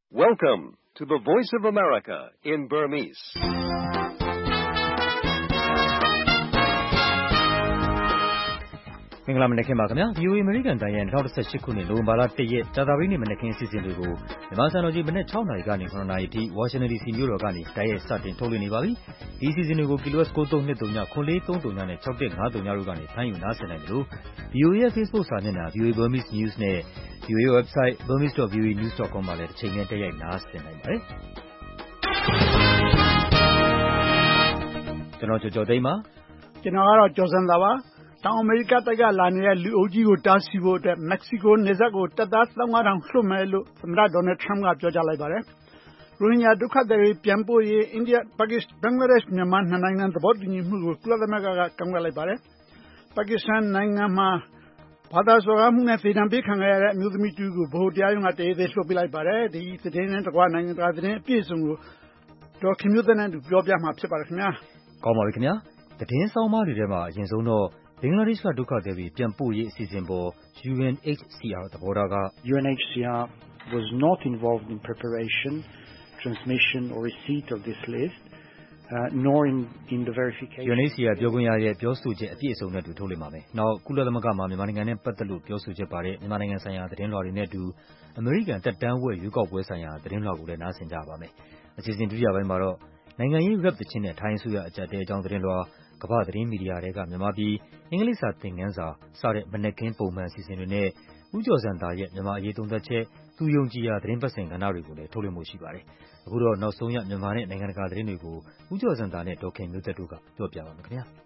Welcome to the Voice of America in Burmese. ။မင်္ဂလာမနက်ခင်းပါခင်ဗျာ။ VOA American တန်ရဲ့2018ခုနှစ်နိုဝင်ဘာလ1ရက်ကြာသပတေးနေ့မနက်ခင်းအစီအစဉ်တွေကိုမြန်မာစံတော်ချိန်မနက်6နာရီကနေ9နာရီအထိ Washington DC မြို့တော်ကနေတိုက်ရိုက်စတင်ထုတ်လွှင့်နေပါပြီ။ဒီအစီအစဉ်တွေကို KILOS 9323 9430နဲ့6150တို့ကနေဖမ်းယူနားဆင်နိုင်တယ်လို့ VOA ရဲ့ Facebook စာမျက်နှာ VOA Burmese News နဲ့ VOA website burmese.voanews.com မှာလည်းတစ်ချိန်နဲ့တိုက်ရိုက်နားဆင်နိုင်ပါတယ်။ကျွန်တော်ကျော်သိန်းပါ။ကျွန်တော်ကတော့ကျော်စံသာပါ။တောင်အမေရိကတိုက်ကလာနေတဲ့လူအုပ်ကြီးကိုတားဆီးဖို့အတွက်မက္ကဆီကိုနယ်စပ်ကိုတပ်သား15,000လွှတ်မယ်လို့သမ္မတဒေါ်နယ်ထရမ့်ကပြောကြားလိုက်ပါတယ်။ရိုဟင်ဂျာဒုက္ခသည်တွေပြန်ပို့ရေးအိန္ဒိယပါကစ္စတန်ဘင်္ဂလားဒေ့ရှ်မြန်မာနှစ်နိုင်ငံသဘောတူညီမှုကိုကုလသမဂ္ဂကကန့်ကွက်လိုက်ပါတယ်။ပါကစ္စတန်နိုင်ငံမှာဘာသာစော်ကားမှုနဲ့သေဒဏ်ပေးခံရတဲ့အမျိုးသမီးတူကိုဗဟိုတရားရုံးကတရေသေးလွှတ်ပေးလိုက်ပါတယ်။ဒီသတင်းနဲ့တကွနိုင်ငံတကာသတင်းအပြည့်အစုံကိုဒေါ်ခင်မျိုးသက်နဲ့တူပြောပြမှာဖြစ်ပါတယ်ခင်ဗျာ။ကောင်းပါပြီခင်ဗျာ။သတင်းဆောင်မတွေထဲမှာအရင်ဆုံးတော့ဘင်္ဂလားဒေ့ရှ်ကဒုက္ခသည်တွေပြန်ပို့ရေးအစီအစဉ်ပေါ် UNHCR သဘောထားက UNHCR was not involved in preparation, transmission or receipt of this list, nor in the verification. UNHCR ပြောခွင့်ရရဲ့ပြောဆိုချက်အပြည့်အစုံနဲ့တူထုတ်လွှင့်ပါမယ်။နောက်ကုလသမဂ္ဂမှာမြန်မာနိုင်ငံနဲ့ပတ်သက်လို့ပြောဆိုချက်ပါတဲ့မြန်မာနိုင်ငံဆိုင်ရာသတင်းလွှာတွေနဲ့အတူအမေရိကန်တပ်တန်းဝက်ရွေးကောက်ပွဲဆိုင်ရာသတင်းလွှာကိုလည်းနားဆင်ကြပါမယ်။အစီအစဉ်ဒုတိယပိုင်းမှာတော့နိုင်ငံရေး rap သချင်းနဲ့ထိုင်းအစိုးရအကြပ်တဲ့အကြောင်းသတင်းလွှာကမ္ဘာသတင်းမီဒီယာတွေကမြန်မာပြည်အင်္ဂလိပ်စာသင်ခန်းစာစတဲ့မနက်ခင်းပုံမှန်အစီအစဉ်တွေနဲ့ဦးကျော်စံသာရဲ့မြန်မာအရေးသုံးသပ်ချက်သူယုံကြည်ရာသတင်းပတ်စင်ကဏ္ဍတွေကိုလည်းထုတ်လွှင့်မှုရှိပါတယ်။အခုတော့နောက်ဆုံးရမြန်မာနဲ့နိုင်ငံတကာသတင်းတွေကိုဦးကျော်စံသာနဲ့ဒေါ်ခင်မျိုးသက်တို့ကပြောပြပါမယ်ခင်ဗျာ။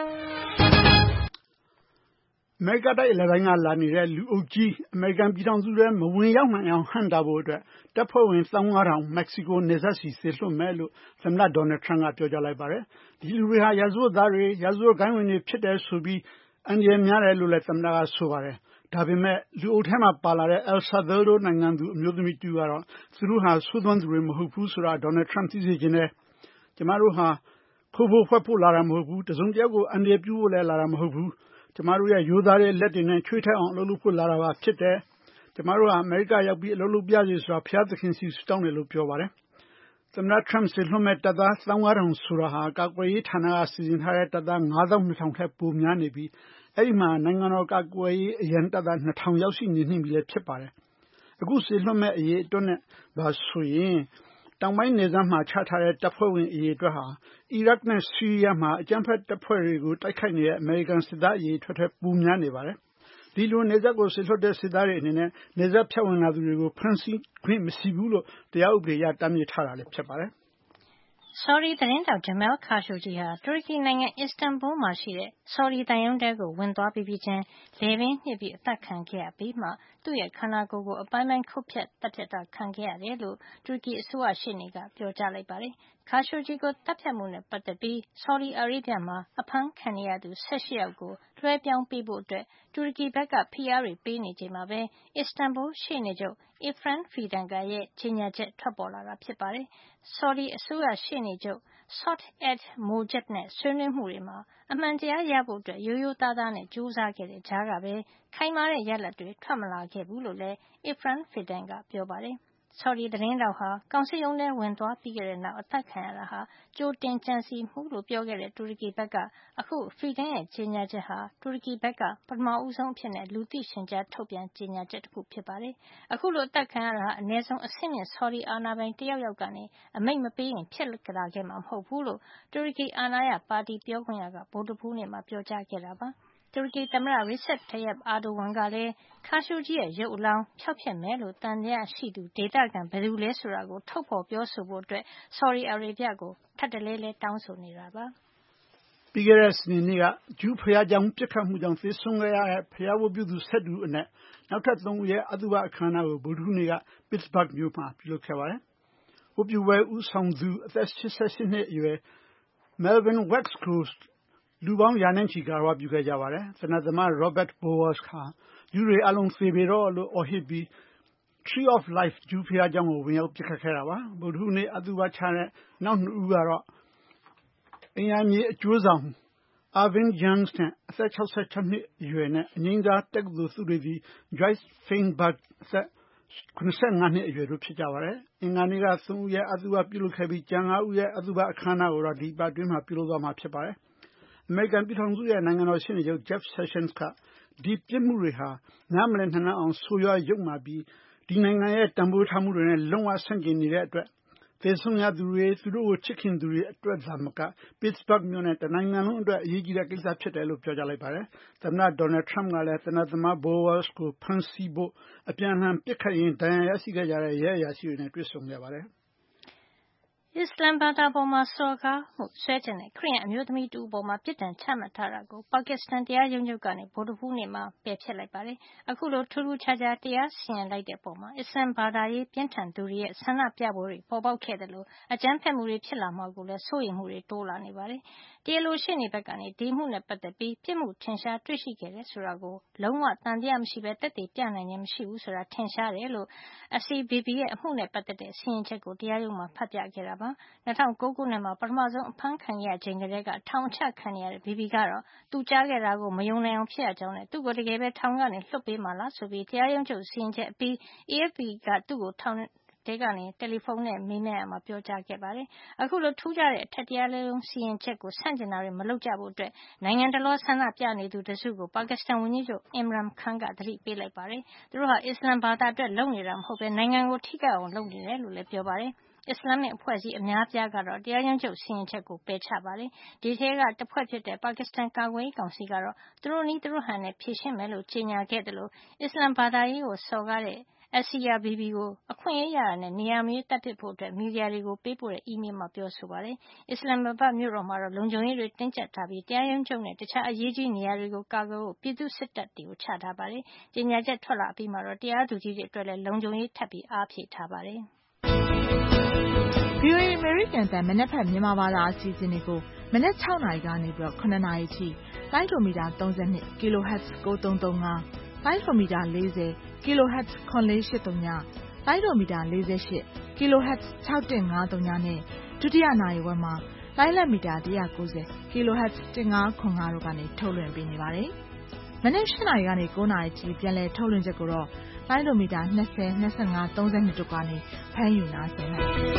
အမေရိကတိုက်အလယ်ပိုင်းကလာနေတဲ့လူအုပ်ကြီးအမေရိကန်ပြည်ထောင်စုထဲမဝင်ရောက်နိုင်အောင်ဟန့်တာဖို့အတွက်တပ်ဖွဲ့ဝင်15,000မက္ကဆီကိုနယ်စပ်စီဆေလွှတ်မယ်လို့သမ္မတဒေါ်နယ်ထရမ့်ကပြောကြားလိုက်ပါတယ်။ဒီလူတွေဟာရာဇဝတ်သားတွေရာဇဝတ်ဂိုဏ်းဝင်တွေဖြစ်တယ်ဆိုပြီးအန္တရာယ်များတယ်လို့လည်းသမ္မတကဆိုပါတယ်။ဒါပေမဲ့လူအုပ်ထဲမှာပါလာတဲ့ El Salvador နိုင်ငံသူအမျိုးသမီးတူကတော့သူတို့ဟာဆိုးသွမ်းသူတွေမဟုတ်ဘူးဆိုတာဒေါ်နယ်ထရမ့်သိစေချင်တယ်။ကျမတို့ဟာခိုးဖို့ဖွဲ့ဖို့လာတာမဟုတ်ဘူး။တစုံတယောက်ကိုအန္တရာယ်ပြုဖို့လည်းလာတာမဟုတ်ဘူး။ကျမတို့ရဲ့ရိုးသားတဲ့လက်တွေနဲ့ချွေးထက်အောင်အလုပ်လုပ်ဖို့လာတာပါဖြစ်တယ်။ကျမတို့ဟာအမေရိကရောက်ပြီးအလုပ်လုပ်ပြစီဆိုတာဘုရားသခင်စီဆုတောင်းတယ်လို့ပြောပါတယ်။သမ္မတထရမ့်စေလွှတ်မဲ့တပ်သား15,000ဆိုတာဟာကာကွယ်ရေးဌာနကစီစဉ်ထားတဲ့တပ်သား52,000ထက်ပိုများနေပြီးအဲ့ဒီမှာနိုင်ငံတော်ကာကွယ်ရေးအရန်တပ်သား2,000ရောက်ရှိနေနှင့်ပြီလည်းဖြစ်ပါတယ်။အခုစေလွှတ်မဲ့အရေးအတွက်နဲ့ပါဆိုရင်တောင်ပိုင်းနယ်စပ်မှာချထားတဲ့တပ်ဖွဲ့ဝင်အရေးအတွက်ဟာအီရတ်နဲ့ဆီးရီးယားမှာအကြမ်းဖက်တပ်ဖွဲ့တွေကိုတိုက်ခိုက်နေတဲ့အမေရိကန်စစ်သားအရေးအတွက်ထက်ပိုများနေပါတယ်။ဒီလိုနယ်စပ်ကိုဆေလွှတ်တဲ့စစ်သားတွေအနေနဲ့နယ်စပ်ဖြတ်ဝင်လာသူတွေကိုဖမ်းဆီးခွင့်မရှိဘူးလို့တရားဥပဒေအရတားမြစ်ထားတာလည်းဖြစ်ပါတယ်။ Saudi သတင်းထောက် Jamal Khashoggi ဟာတူရကီနိုင်ငံ Istanbul မှာရှိတဲ့ Saudi သံရုံးထဲကိုဝင်သွားပြီးချင်းလည်ပင်းညှစ်ပြီးအသတ်ခံခဲ့ရပြီးမှသူ့ရဲ့ခန္ဓာကိုယ်ကိုအပိုင်းပိုင်းခုတ်ဖြတ်သတ်ဖြတ်တာခံခဲ့ရတယ်လို့တူရကီအစိုးရရှေ့နေကပြောကြားလိုက်ပါတယ်။ Khashoggi ကိုသတ်ဖြတ်မှုနဲ့ပတ်သက်ပြီး Saudi Arabia မှာအဖမ်းခံနေရသူ18ယောက်ကိုလွှဲပြောင်းပေးဖို့တူရကီဘက်ကဖိအားတွေပေးနေချိန်မှာပဲ Istanbul ရှေ့နေချုပ် Efren Fidanca ရဲ့ကြေညာချက်ထွက်ပေါ်လာတာဖြစ်ပါတယ်။ Saudi အစိုးရရှေ့နေချုပ် Saud al-Mujad နဲ့ဆွေးနွေးမှုတွေမှာအမှန်တရားရဖို့ရိုးရိုးသားသားနဲ့ကြိုးစားခဲ့တဲ့ကြားကပဲခိုင်မာတဲ့ရလဒ်တွေထွက်မလာခဲ့ဘူးလို့လည်း Efren Fidanca ကပြောပါတယ်။ Saudi သတင်းထောက်ဟာကောင်စစ်ရုံးထဲဝင်သွားပြီးတဲ့နောက်အသတ်ခံရတာဟာကြိုတင်ကြံစည်မှုလို့ပြောခဲ့တဲ့တူရကီဘက်ကအခု Fidan ရဲ့ကြေညာချက်ဟာတူရကီဘက်ကပထမဆုံးအဖြစ်လူသိရှင်ကြားထုတ်ပြန်ကြေညာချက်တခုဖြစ်ပါတယ်။အခုလိုအသတ်ခံရတာဟာအနည်းဆုံးအဆင့်မြင့် Saudi အာဏာပိုင်တယောက်ယောက်ကနေအမိန့်မပေးရင်ဖြစ်လာခဲ့မှာမဟုတ်ဘူးလို့တူရကီအာဏာရပါတီပြောခွင့်ရကဗုဒ္ဓဟူးနေ့မှာပြောကြားခဲ့တာပါ။တူရကီသမ္မတ Recep Tayyip Erdogan ကလည်း Khashoggi ရဲ့ရုပ်အလောင်းဖျောက်ဖျက်မယ်လို့သံသယရှိသူဒေသခံဘယ်သူလဲဆိုတာကိုထုတ်ဖေါ်ပြောဆိုဖို့Saudi Arabia ကိုထပ်တလဲလဲတောင်းဆိုနေတာပါ။ပြီးခဲ့တဲ့စနေနေ့ကဂျူးဘုရားကျောင်းပစ်ခတ်မှုကြောင့်သေဆုံးခဲ့ရတဲ့ဘုရားဝတ်ပြုသူ12ဦးအနက်နောက်ထပ်3ဦးရဲ့အသုဘအခမ်းအနားကိုဗုဒ္ဓဟူးနေ့က Pittsburgh မြို့မှာပြုလုပ်ခဲ့ပါတယ်။ဝတ်ပြုပွဲဦးဆောင်သူအသက်88နှစ်အရွယ် Melvin Wax ကိုလူပေါင်းရာနဲ့ချီကာဝပြုခဲ့ကြပါတယ်။သေနတ်သမား Robert Bowers ဟာဂျူးတွေအလုံးသေပေတော့လို့အော်ဟစ်ပြီး Tree of Life ဂျူးဘုရားကျောင်းကိုဝင်ရောက်ပစ်ခတ်ခဲ့တာပါ။ဗုဒ္ဓဟူးနေ့အသုဘချတဲ့နောက်2ဦးကတော့အင်အားမြေအကျိုးဆောင် Irvin Young နဲ့အသက်66နှစ်အရွယ်နဲ့အငိမ့်စားတက္ကသိုလ်သုတေသီ Joyce Feinberg အသက် 85 နှစ်အရွယ်တို့ဖြစ်ကြပါတယ်။အင်္ဂါနေ့က3ဦးရဲ့အသုဘပြုလုပ်ခဲ့ပြီးကျန်5ဦးရဲ့အသုဘအခမ်းအနားကိုတော့ဒီပတ်တွင်းမှာပြုလုပ်သွားမှာဖြစ်ပါတယ်။အမေရိကန်ပြည်ထောင်စုရဲ့နိုင်ငံတော်ရှေ့နေချုပ် Jeff Sessions ကဒီပြစ်မှုတွေဟာနားမလည်နိုင်အောင်ဆိုးရွားယုတ်မာပြီးဒီနိုင်ငံရဲ့တန်ဖိုးထားမှုတွေနဲ့လုံးဝဆန့်ကျင်နေတဲ့အတွက်သေဆုံးရသူတွေသူတို့ကိုချစ်ခင်သူတွေအတွက်သာမက Pittsburgh မြို့နဲ့တနိုင်ငံလုံးအတွက်အရေးကြီးတဲ့ကိစ္စဖြစ်တယ်လို့ပြောကြားလိုက်ပါတယ်။သမ္မတ Donald Trump ကလည်းသေနတ်သမား Bowers ကိုဖမ်းဆီးဖို့အပြန်အလှန်ပစ်ခတ်ရင်ဒဏ်ရာရရှိခဲ့ကြတဲ့ရဲအရာရှိတွေနဲ့တွေ့ဆုံခဲ့ပါတယ်။အစ္စလာမ်ဘာသာပေါ်စော်ကားမှုစွဲချက်နဲ့ခရစ်ယာန်အမျိုးသမီးတဦးအပေါ်ပြစ်ဒဏ်ချမှတ်ထားတာကိုပါကစ္စတန်တရားရုံးချုပ်ကဗုဒ္ဓဟူးနေ့မှာပယ်ဖျက်လိုက်ပါတယ်။အခုလိုထူးထူးခြားခြားတရားစီရင်လိုက်တဲ့အပေါ်အစ္စလာမ်ဘာသာရေးပြင်းထန်သူတွေရဲ့ဆန္ဒပြပွဲတွေပေါ်ပေါက်ခဲ့သလိုအကြမ်းဖက်မှုတွေဖြစ်လာမှာကိုလည်းစိုးရိမ်မှုတွေတိုးလာနေပါတယ်။တရားလိုရှေ့နေဘက်ကနေဒီအမှုနဲ့ပတ်သက်ပြီးပြစ်မှုထင်ရှားတွေ့ရှိခဲ့တယ်ဆိုတာကိုလုံးဝသံသယမရှိဘဲသက်သေပြနိုင်ခြင်းမရှိဘူးဆိုတာထင်ရှားတယ်လို့SCBP ရဲ့အမှုနဲ့ပတ်သက်တဲ့စီရင်ချက်ကိုတရားရုံးမှာဖတ်ပြခဲ့တာပါ။2009 ခုနှစ်မှာပထမဆုံးအဖမ်းခံခဲ့ရချိန်ကတည်းကထောင်အချခံနေရတဲ့ BB ကတော့သူကြားခဲ့တာကိုမယုံနိုင်အောင်ဖြစ်ရကြောင်းနဲ့သူ့ကိုတကယ်ပဲထောင်ကနေလွှတ်ပေးမှာလားဆိုပြီးတရားရုံးချုပ်စီရင်ချက်အပြီး AFP ကသူ့ကိုထောင်ထဲကနေတယ်လီဖုန်းနဲ့မေးမြန်းရာမှာပြောကြားခဲ့ပါတယ်။အခုလိုထူးခြားတဲ့အထက်တရားရုံးစီရင်ချက်ကိုဆန့်ကျင်တာတွေမလုပ်ကြဖို့နိုင်ငံတလွှားဆန္ဒပြနေသူတစုကိုပါကစ္စတန်ဝန်ကြီးချုပ် Imran Khan ကသတိပေးလိုက်ပါတယ်။သူတို့ဟာအစ္စလာမ်ဘာသာအတွက်လုပ်နေတာမဟုတ်ဘဲနိုင်ငံကိုထိခိုက်အောင်လုပ်နေတယ်လို့လည်းပြောပါတယ်။အစ္စလာမစ်အဖွဲ့အစည်းအများအပြားကတော့တရားရုံးချုပ်စီရင်ချက်ကိုပယ်ချပါတယ်။ဒီထဲကတဖွဲ့ဖြစ်တဲ့ပါကစ္စတန်ကာကွယ်ရေးကောင်စီကတော့သူတို့နည်းသူတို့ဟန်နဲ့ဖြေရှင်းမယ်လို့ကြေညာခဲ့သလိုအစ္စလာမ်ဘာသာရေးကိုစော်ကားတဲ့SCRBB ကိုအခွင့်အရေးရတာနဲ့နေရာမရွေးတပ်ပစ်ဖို့မီဒီယာတွေကိုပေးပို့တဲ့အီးမေးလ်မှာပြောဆိုပါတယ်။အစ္စလာမ်မာဘတ်မြို့တော်မှာတော့လုံခြုံရေးတွေတင်းကျပ်ထားပြီးတရားရုံးချုပ်နဲ့တခြားအရေးကြီးနေရာတွေကိုကာကွယ်ဖို့ပြည်သူ့စစ်တပ်တွေကိုချထားပါတယ်။ကြေညာချက်ထွက်လာအပြီးမှာတော့တရားသူကြီးတွေအတွက်လည်းလုံခြုံရေးထပ်ပြီးအားဖြည့်ထားပါတယ်။ VOA အမေရိကန်အသံမနက်ဖြန်မြန်မာဘာသာအစီအစဉ်တွေကိုမနက်6နာရီကနေ9နာရီထိလိုင်းဒိုမီတာ32 kHz 9335လိုင်းဒိုမီတာ40 kHz 9483လိုင်းဒိုမီတာ48 kHz 6153နဲ့ဒုတိယနာရီဝက်မှာလိုင်းလက်မီတာ190 kHz 1505တို့ကနေထုတ်လွှင့်ပေးနေပါတယ်။မနက်8နာရီကနေ9နာရီထိပြန်လည်ထုတ်လွှင့်ချက်ကိုတော့လိုင်းဒိုမီတာ20 25 32တို့ကနေဖမ်းယူနားဆင်နိုင်ပါတယ်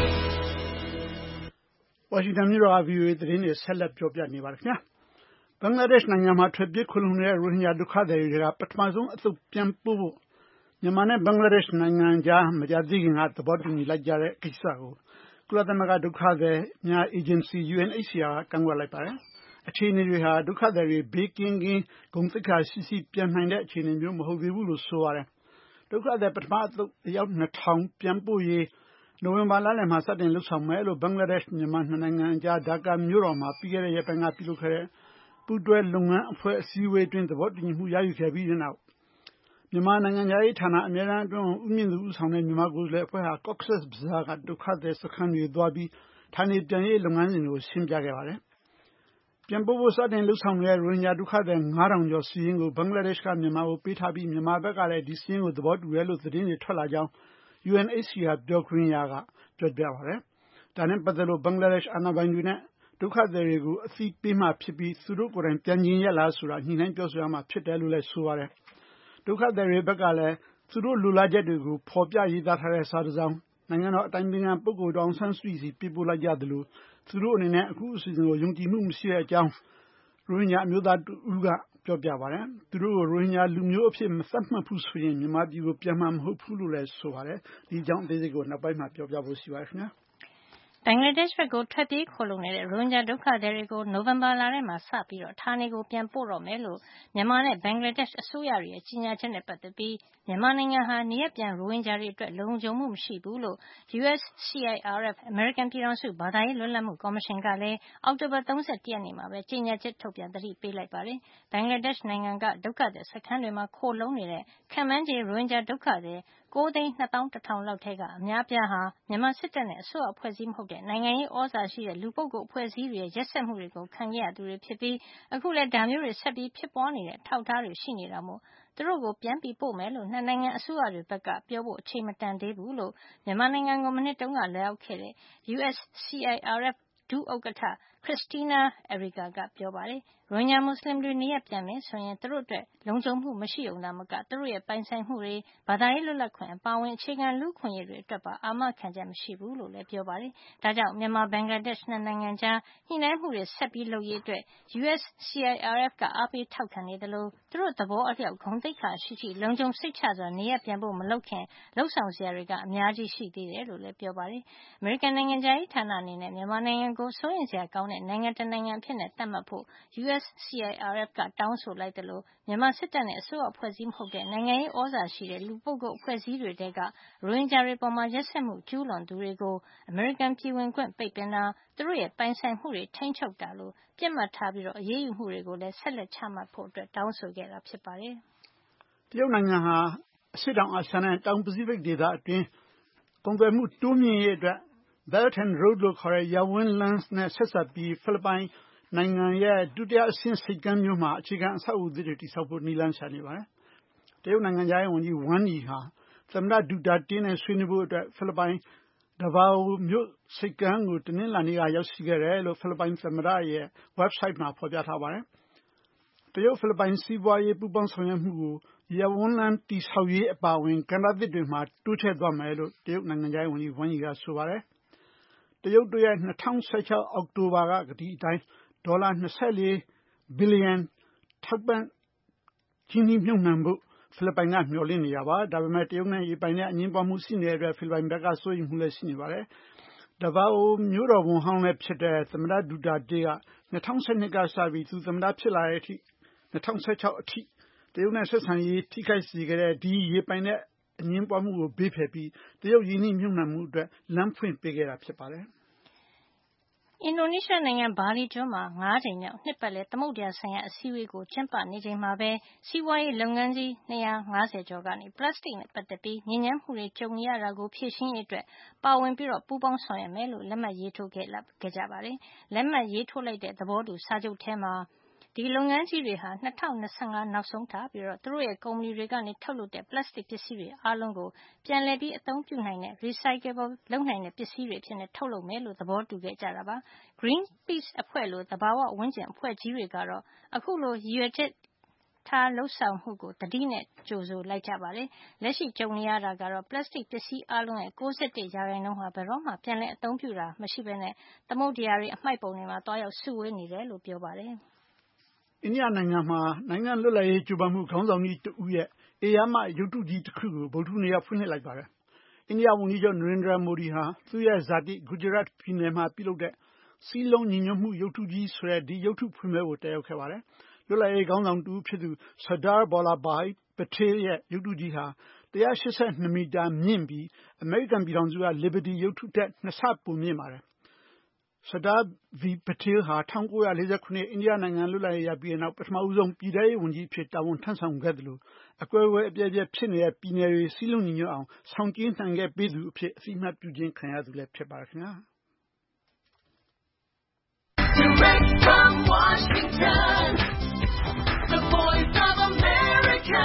။ဝါရှင်တန်မြို့တော်က VOA သတင်းတွေဆက်လက်ပြောပြနေပါတယ်ခင်ဗျာ။ဘင်္ဂလားဒေ့ရှ်နိုင်ငံမှာထွက်ပြေးခိုလှုံနေတဲ့ရိုဟင်ဂျာဒုက္ခသည်တွေကပထမဆုံးအသုတ်ပြန်ပို့ဖို့မြန်မာနဲ့ဘင်္ဂလားဒေ့ရှ်နိုင်ငံကြားမကြာသေးခင်ကသဘောတူညီလိုက်ကြတဲ့ကိစ္စကိုကုလသမဂ္ဂဒုက္ခသည်များအေဂျင်စီ UNHCR ကကန့်ကွက်လိုက်ပါတယ်။အခြေအနေတွေဟာဒုက္ခသည်တွေဘေးကင်းကင်းဂုဏ်သိက္ခာရှိရှိပြန်နိုင်တဲ့အခြေအနေမျိုးမဟုတ်သေးဘူးလို့ဆိုပါတယ်။ဒုက္ခသည်ပထမအသုတ်အယောက်2000ပြန်ပို့ရေးနိုဝင်ဘာလလယ်မှာစတင်လှုပ်ဆောင်မယ်လို့ဘင်္ဂလားဒေ့ရှ်မြန်မာနှစ်နိုင်ငံအကြားဒါကာမြို့တော်မှာပြီးခဲ့တဲ့ရက်ပိုင်းကပြုလုပ်ခဲ့တဲ့ပူးတွဲလုပ်ငန်းအဖွဲ့အစည်းအဝေးတွင်သဘောတူညီမှုရယူခဲ့ပြီးတဲ့နောက်မြန်မာနိုင်ငံသားရေးဌာနအမြဲတမ်းအတွင်းဦးမြင့်သူဦးဆောင်တဲ့မြန်မာကိုယ်စားလှယ်အဖွဲ့ဟာ Cox's Bazar ကဒုက္ခသည်စခန်းတွေသွားပြီးဌာနေပြန်ရေးလုပ်ငန်းစဉ်ကိုရှင်းပြခဲ့ပါတယ်။ပြန်ပို့ဖို့စတင်လှုပ်ဆောင်တဲ့ရိုဟင်ဂျာဒုက္ခသည်9000ကျော်စီရင်ကိုဘင်္ဂလားဒေ့ရှ်ကမြန်မာကိုပေးထားပြီးမြန်မာဘက်ကလည်းဒီစီရင်ကိုသဘောတူတယ်လို့သတင်းတွေထွက်လာကြောင်း UNHCR ပြောခွင့်ရကပြောပြပါတယ်။ဒါနဲ့ပတ်သက်လို့ဘင်္ဂလားဒေ့ရှ်အာဏာပိုင်တွေနဲ့ဒုက္ခသည်တွေကိုအသိပေးမှဖြစ်ပြီးသူတို့ကိုယ်တိုင်ပြန်ကျင်ရလားဆိုတာညှိနှိုင်းပြောဆိုရမှာဖြစ်တယ်လို့လည်းဆိုပါတယ်။ဒုက္ခသည်တွေဘက်ကလည်းသူတို့လိုလားချက်တွေကိုဖော်ပြရေးသားထားတဲ့စာတစ်စောင်နိုင်ငံတော်အတိုင်ပင်ခံပုဂ္ဂိုလ်ဒေါ်အောင်ဆန်းစုကြည်စီပေးပို့လိုက်ကြသလိုသူတို့အနေနဲ့အခုအစီအစဉ်ကိုယုံကြည်မှုမရှိတဲ့အကြောင်းရိုဟင်ဂျာအမျိုးသားတဦးကပြောပြပါတယ်။သူတို့ကိုရိုဟင်ဂျာလူမျိုးအဖြစ်မသတ်မှတ်ဘူးဆိုရင်မြန်မာပြည်ကိုပြန်မှာမဟုတ်ဘူးလို့လည်းဆိုပါတယ်။ဒီအကြောင်းအသေးစိတ်ကိုနောက်ပိုင်းမှာပြောပြဖို့ရှိပါတယ်ခင်ဗျာ။ဘင်္ဂလားဒေ့ရှ်ဘက်ကိုထွက်ပြေးခိုလှုံနေတဲ့ရိုဟင်ဂျာဒုက္ခသည်တွေကိုနိုဝင်ဘာလထဲမှာစပြီးဌာနေကိုပြန်ပို့တော့မယ်လို့မြန်မာနဲ့ဘင်္ဂလားဒေ့ရှ်အစိုးရတွေရဲ့ကြီးညာချက်နဲ့ပတ်သက်ပြီးမြန်မာနိုင်ငံဟာနေရပ်ပြန်ရိုဟင်ဂျာတွေအတွက်လုံခြုံမှုမရှိဘူးလို့ USCIRF အမေရိကန်ပြည်ထောင်စုဘာသာရေးလွတ်လပ်မှုကော်မရှင်ကလည်းအောက်တိုဘာ31ရက်နေ့မှာပဲကြီးညာချက်ထုတ်ပြန်သတိပေးလိုက်ပါတယ်။ဘင်္ဂလားဒေ့ရှ်နိုင်ငံကဒုက္ခသည်စခန်းတွေမှာခိုလှုံနေတဲ့ခန့်မှန်းခြေရိုဟင်ဂျာဒုက္ခသည်9,210,000 လောက်ထဲကအများအပြားဟာမြန်မာစစ်တပ်နဲ့အစိုးရအဖွဲ့အစည်းမဟုတ်တဲ့နိုင်ငံရေးဩဇာရှိတဲ့လူပုဂ္ဂိုလ်အဖွဲ့အစည်းတွေရဲ့ရက်စက်မှုတွေကိုခံခဲ့ရသူတွေဖြစ်ပြီးအခုလည်းဒါမျိုးတွေဆက်ပြီးဖြစ်ပွားနေတဲ့အထောက်အထားတွေရှိနေတာမို့သူတို့ကိုပြန်ပြီးပို့မယ်လို့နှစ်နိုင်ငံအစိုးရတွေဘက်ကပြောဖို့အချိန်မတန်သေးဘူးလို့မြန်မာနိုင်ငံကိုမနှစ်တုန်းကလာရောက်ခဲ့တဲ့ USCIRF ဒုဥက္ကဋ္ဌ Christina Erica ကပြောပါတယ်။ ရိုဟင်ဂျာမွတ်စလင်တွေနေရပ်ပြန်မယ်ဆိုရင်သူတို့အတွက်လုံခြုံမှုမရှိုံသာမကသူတို့ရဲ့ပိုင်ဆိုင်မှုတွေဘာသာရေးလွတ်လပ်ခွင့်အပါအဝင်အခြေခံလူ့အခွင့်အရေးတွေအတွက်ပါအာမခံချက်မရှိဘူးလို့လည်းပြောပါတယ်။ဒါကြောင့်မြန်မာဘင်္ဂလားဒေ့ရှ်နှစ်နိုင်ငံကြားညှိနှိုင်းမှုတွေဆက်ပြီးလုပ်ရေးအတွက် USCIRF ကအားပေးထောက်ခံနေသလိုသူတို့သဘောအလျောက်ဂုဏ်သိက္ခာရှိလုံခြုံစိတ်ချစွာနေရပ်ပြန်ဖို့မလုပ်ခင်လုပ်ဆောင်စရာတွေကအများကြီးရှိသေးတယ်လို့လည်းပြောပါတယ်။အမေရိကန်နိုင်ငံခြားရေးဌာနအနေနဲ့မြန်မာနိုင်ငံကိုစိုးရိမ်စရာကောင်းတဲ့နိုင်ငံတနိုင်ငံအဖြစ်နဲ့သတ်မှတ်ဖို့ USCIRF ကတောင်းဆိုလိုက်သလိုမြန်မာစစ်တပ်နဲ့အစိုးရအဖွဲ့အစည်းမဟုတ်တဲ့နိုင်ငံရေးဩဇာရှိတဲ့လူပုဂ္ဂိုလ်အဖွဲ့အစည်းတွေထဲကရိုဟင်ဂျာတွေပေါ်မှာရက်စက်မှုကျူးလွန်သူတွေကိုအမေရိကန်ပြည်ဝင်ခွင့်ပိတ်ပင်တာသူတို့ရဲ့ပိုင်ဆိုင်မှုတွေထိန်းချုပ်တာလိုပြစ်မှတ်ထားပြီးအရေးယူမှုတွေကိုလည်းဆက်လက်ချမှတ်ဖို့တောင်းဆိုခဲ့တာဖြစ်ပါတယ်။တရုတ်နိုင်ငံဟာအရှေ့တောင်အာရှနဲ့တောင်ပစိဖိတ်ဒေသအတွင်းကုန်သွယ်မှုတိုးမြှင့်ရေးအတွက် Belt and Road လို့ခေါ်တဲ့ရပ်ဝန်းလမ်းနဲ့ဆက်စပ်ပြီးဖိလစ်ပိုင်နိုင်ငံရဲ့ဒုတိယအဆင့်ဆိပ်ကမ်းမြို့မှာအခြေခံအဆောက်အဦသစ်တွေတည်ဆောက်ဖို့နည်းလမ်းရှာနေပါတယ်။တရုတ်နိုင်ငံခြားရေးဝန်ကြီးဝမ်ယီဟာသမ္မတဒူတာတေးနဲ့ဆွေးနွေးဖို့အတွက်ဖိလစ်ပိုင်Davao မြို့ဆိပ်ကမ်းကိုတနင်္လာနေ့ကရောက်ရှိခဲ့တယ်လို့ဖိလစ်ပိုင်သမ္မတရဲ့ website မှာဖော်ပြထားပါတယ်။တရုတ်ဖိလစ်ပိုင်စီးပွားရေးပူးပေါင်းဆောင်ရွက်မှုကိုရပ်ဝန်းလမ်းတည်ဆောက်ရေးအပါအဝင်ကဏ္ဍသစ်တွေမှာတိုးချဲ့သွားမယ်လို့တရုတ်နိုင်ငံခြားရေးဝန်ကြီးဝမ်ယီကဆိုပါတယ်။တရုတ်တို့ရဲ့2016အောက်တိုဘာကကတိအတိုင်းဒေါ်လာ24ဘီလီယံထောက်ပံ့ကြီးနှီးမြှုပ်နှံဖို့ဖိလစ်ပိုင်ကမျှော်လင့်နေတာပါ။ဒါပေမဲ့တရုတ်နဲ့ရေပိုင်တဲ့အငြင်းပွားမှုရှိနေတဲ့အတွက်ဖိလစ်ပိုင်ဘက်ကစိုးရိမ်မှုလည်းရှိနေပါတယ်။ Davao မြို့တော်ဝန်ဟောင်းလည်းဖြစ်တဲ့သမ္မတဒူတာတေးက2012ကစပြီးသူသမ္မတဖြစ်လာတဲ့အထိ2016အထိတရုတ်နဲ့ဆက်ဆံရေးထိခိုက်စေခဲ့တဲ့ဒီရေပိုင်တဲ့အငြင်းပွားမှုကိုဘေးဖယ်ပြီးတရုတ်ရင်းနှီးမြှုပ်နှံမှုအတွက်လမ်းဖွင့်ပေးခဲ့တာဖြစ်ပါတယ်။အင်ဒိုနီးရှားနိုင်ငံဘာလီကျွန်းမှာ5ကြိမ်မြောက်နှစ်ပတ်လည်သမုဒ္ဒရာဆိုင်ရာအစည်းအဝေးကိုကျင်းပနေချိန်မှာပဲစီးပွားရေးလုပ်ငန်းကြီး250ကျော်ကနေပလတ်စတစ်နဲ့ပတ်သက်ပြီးညဉ့်ညမ်းမှုတွေကြုံနေရတာကိုဖြေရှင်းရေးအတွက်ပါဝင်ပြီးပူးပေါင်းဆောင်ရွက်မယ်လို့လက်မှတ်ရေးထိုးခဲ့ကြပါတယ်။လက်မှတ်ရေးထိုးလိုက်တဲ့သဘောတူစာချုပ်ထဲမှာဒီလုပ်ငန်းကြီးတွေဟာ2025နောက်ဆုံးထားပြီးသူတို့ရဲ့ကုမ္ပဏီတွေကနေထုတ်လုပ်တဲ့ပလတ်စတစ်ပစ္စည်းတွေအားလုံးကိုပြန်လည်ပြီးအသုံးပြုနိုင်တဲ့ recyclable လုပ်နိုင်တဲ့ပစ္စည်းတွေအဖြစ်နဲ့ထုတ်လုပ်မယ်လို့သဘောတူခဲ့ကြတာပါ။ Greenpeace အဖွဲ့လိုသဘာဝဝန်းကျင်အဖွဲ့ကြီးတွေကတော့အခုလိုရည်ရွယ်ချက်ထားလုပ်ဆောင်မှုကိုသတိနဲ့ကြိုဆိုလိုက်ကြပါတယ်။လက်ရှိကြုံနေရတာကတော့ပလတ်စတစ်ပစ္စည်းအားလုံးရဲ့61%ဟာဘယ်တော့မှပြန်လည်အသုံးပြုတာမရှိဘဲနဲ့သမုဒ္ဒရာတွေအမှိုက်ပုံတွေမှာတွားရောက်စုဝေးနေတယ်လို့ပြောပါတယ်။အိန္ဒိယနိုင်ငံမှာနိုင်ငံလွတ်လပ်ရေးကြိုးပမ်းမှုခေါင်းဆောင်ကြီးတဦးရဲ့ဧရာမရုပ်တုကြီးတစ်ခုကိုဗုဒ္ဓဟူးနေ့ကဖွင့်လှစ်လိုက်ပါတယ်။အိန္ဒိယဝန်ကြီးချုပ်နရိန္ဒရာမိုဒီဟာသူ့ရဲ့ဇာတိဂူဂျရတ်ပြည်နယ်မှာပြုလုပ်တဲ့စည်းလုံးညီညွတ်မှုရုပ်တုကြီးဆိုတဲ့ဒီရုပ်တုဖွင့်ပွဲကိုတက်ရောက်ခဲ့ပါတယ်။လွတ်လပ်ရေးခေါင်းဆောင်တဦးဖြစ်သူSardar Vallabhbhai Patelရဲ့ရုပ်တုကြီးဟာ182မီတာမြင့်ပြီးအမေရိကန်ပြည်ထောင်စုက Liberty ရုပ်တုထက်2ဆပိုမြင့်ပါတယ်။ Sardar V Patelဟာ1949ခုနှစ်အိန္ဒိယနိုင်ငံလွတ်လပ်ရေးရပြီးတဲ့နောက်ပထမဦးဆုံးပြည်ထဲရေးဝန်ကြီးအဖြစ်တာဝန်ထမ်းဆောင်ခဲ့သလိုအကွဲကွဲအပြဲပြဲဖြစ်နေတဲ့ပြည်နယ်တွေစည်းလုံးညီညွတ်အောင်ဆောင်ကျဉ်နိုင်ခဲ့ပေးသူအဖြစ်အသိအမှတ်ပြုခြင်းခံရသူလည်းဖြစ်ပါတယ်ခင်ဗျာ။ Direct from Washington, the Voice of America,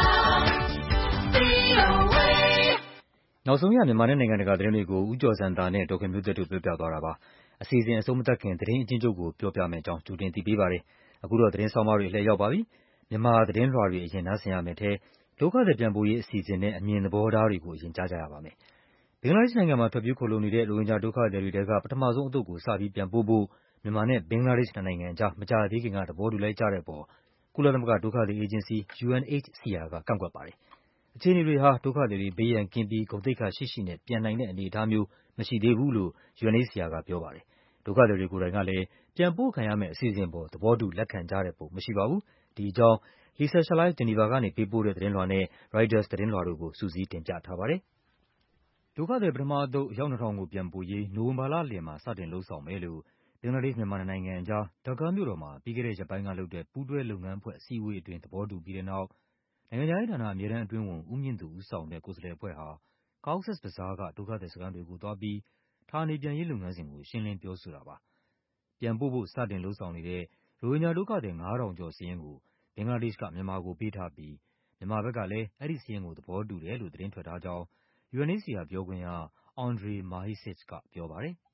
VOA နောက်ဆုံးရမြန်မာနဲ့နိုင်ငံတကာသတင်းတွေကိုဦးကျော်ဇံသာနဲ့ဒေါက်ခင်မျိုးသက်တို့ပြောပြသွားတာပါ။အစီအစဉ်အဆုံးမသတ်ခင်သတင်းအကျဉ်းချုပ်ကိုပြောပြမယ်အကြောင်းကြိုတင်သိပေးပါရစေ။အခုတော့သတင်းဆောင်မတွေအလှည့်ရောက်ပါပြီ။မြန်မာသတင်းလွှာတွေအရင်နားဆင်ရမယ်ထဲဒုက္ခသည်ပြန်ပို့ရေးအစီအစဉ်နဲ့အမြင်သဘောထားတွေကိုအရင်ကြားကြရပါမယ်။ဘင်္ဂလားဒေ့ရှ်နိုင်ငံမှာထွက်ပြေးခိုလှုံနေတဲ့ရိုဟင်ဂျာဒုက္ခသည်တွေထဲကပထမဆုံးအသုတ်ကိုစပြီးပြန်ပို့ဖို့မြန်မာနဲ့ဘင်္ဂလားဒေ့ရှ်နိုင်ငံအကြားမကြာသေးခင်ကသဘောတူလိုက်ကြတဲ့အပေါ်ကုလသမဂ္ဂဒုက္ခသည်အေဂျင်စီ UNHCR ကကန့်ကွက်ပါတယ်။အခြေအနေတွေဟာဒုက္ခသည်တွေဘေးရန်ကင်းပြီးဂုဏ်သိက္ခာရှိရှိနဲ့ပြန်နိုင်တဲ့အနေအထားမျိုးမရှိသေးဘူးလို့ UNHCR ကပြောပါတယ်။ဒုက္ခသည်တွေကိုယ်တိုင်ကလည်းပြန်ပို့ခံရမယ့်အစီအစဉ်ပေါ်သဘောတူလက်ခံကြတဲ့ပုံမရှိပါဘူး။ဒီအကြောင်း Lisa Schlein ဂျီနီဗာကနေပေးပို့တဲ့သတင်းလွှာနဲ့ ရိုက်တာသတင်းလွှာတို့ကိုစုစည်းတင်ပြထားပါတယ်။ဒုက္ခသည်ပထမအသုတ်အယောက် 2000 ကိုပြန်ပို့ရေးနိုဝင်ဘာလလယ်မှာစတင်လုပ်ဆောင်မယ်လို့ဘင်္ဂလားဒေ့ရှ်-မြန်မာနိုင်ငံအကြားဒါကာမြို့တော်မှာပြီးခဲ့တဲ့ရက်ပိုင်းကလုပ်တဲ့ပူးတွဲလုပ်ငန်းအဖွဲ့အစည်းအဝေးအတွင်းသဘောတူပြီးတဲ့နောက်နိုင်ငံခြားရေးဌာနအမြဲတမ်းအတွင်းဝန်ဦးမြင့်သူဦးဆောင်တဲ့ကိုယ်စားလှယ်အဖွဲ့ဟာ Cox's Bazar ကဒုက္ခသည်စခန်းတွေကိုသွားပြီးဌာနေပြန်ရေးလုပ်ငန်းစဉ်ကိုရှင်းလင်းပြောဆိုတာပါ။ပြန်ပို့ဖို့စတင်လုပ်ဆောင်နေတဲ့ရိုဟင်ဂျာဒုက္ခသည် 5000 ကျော်စာရင်းကိုဘင်္ဂလားဒေ့ရှ်ကမြန်မာကိုပေးထားပြီးမြန်မာဘက်ကလည်းအဲဒီစာရင်းကိုသဘောတူတယ်လို့သတင်းထွက်ထားကြောင်း UNHCR ပြောခွင့်ရ Andrej Mahecic ကပြောပါတယ်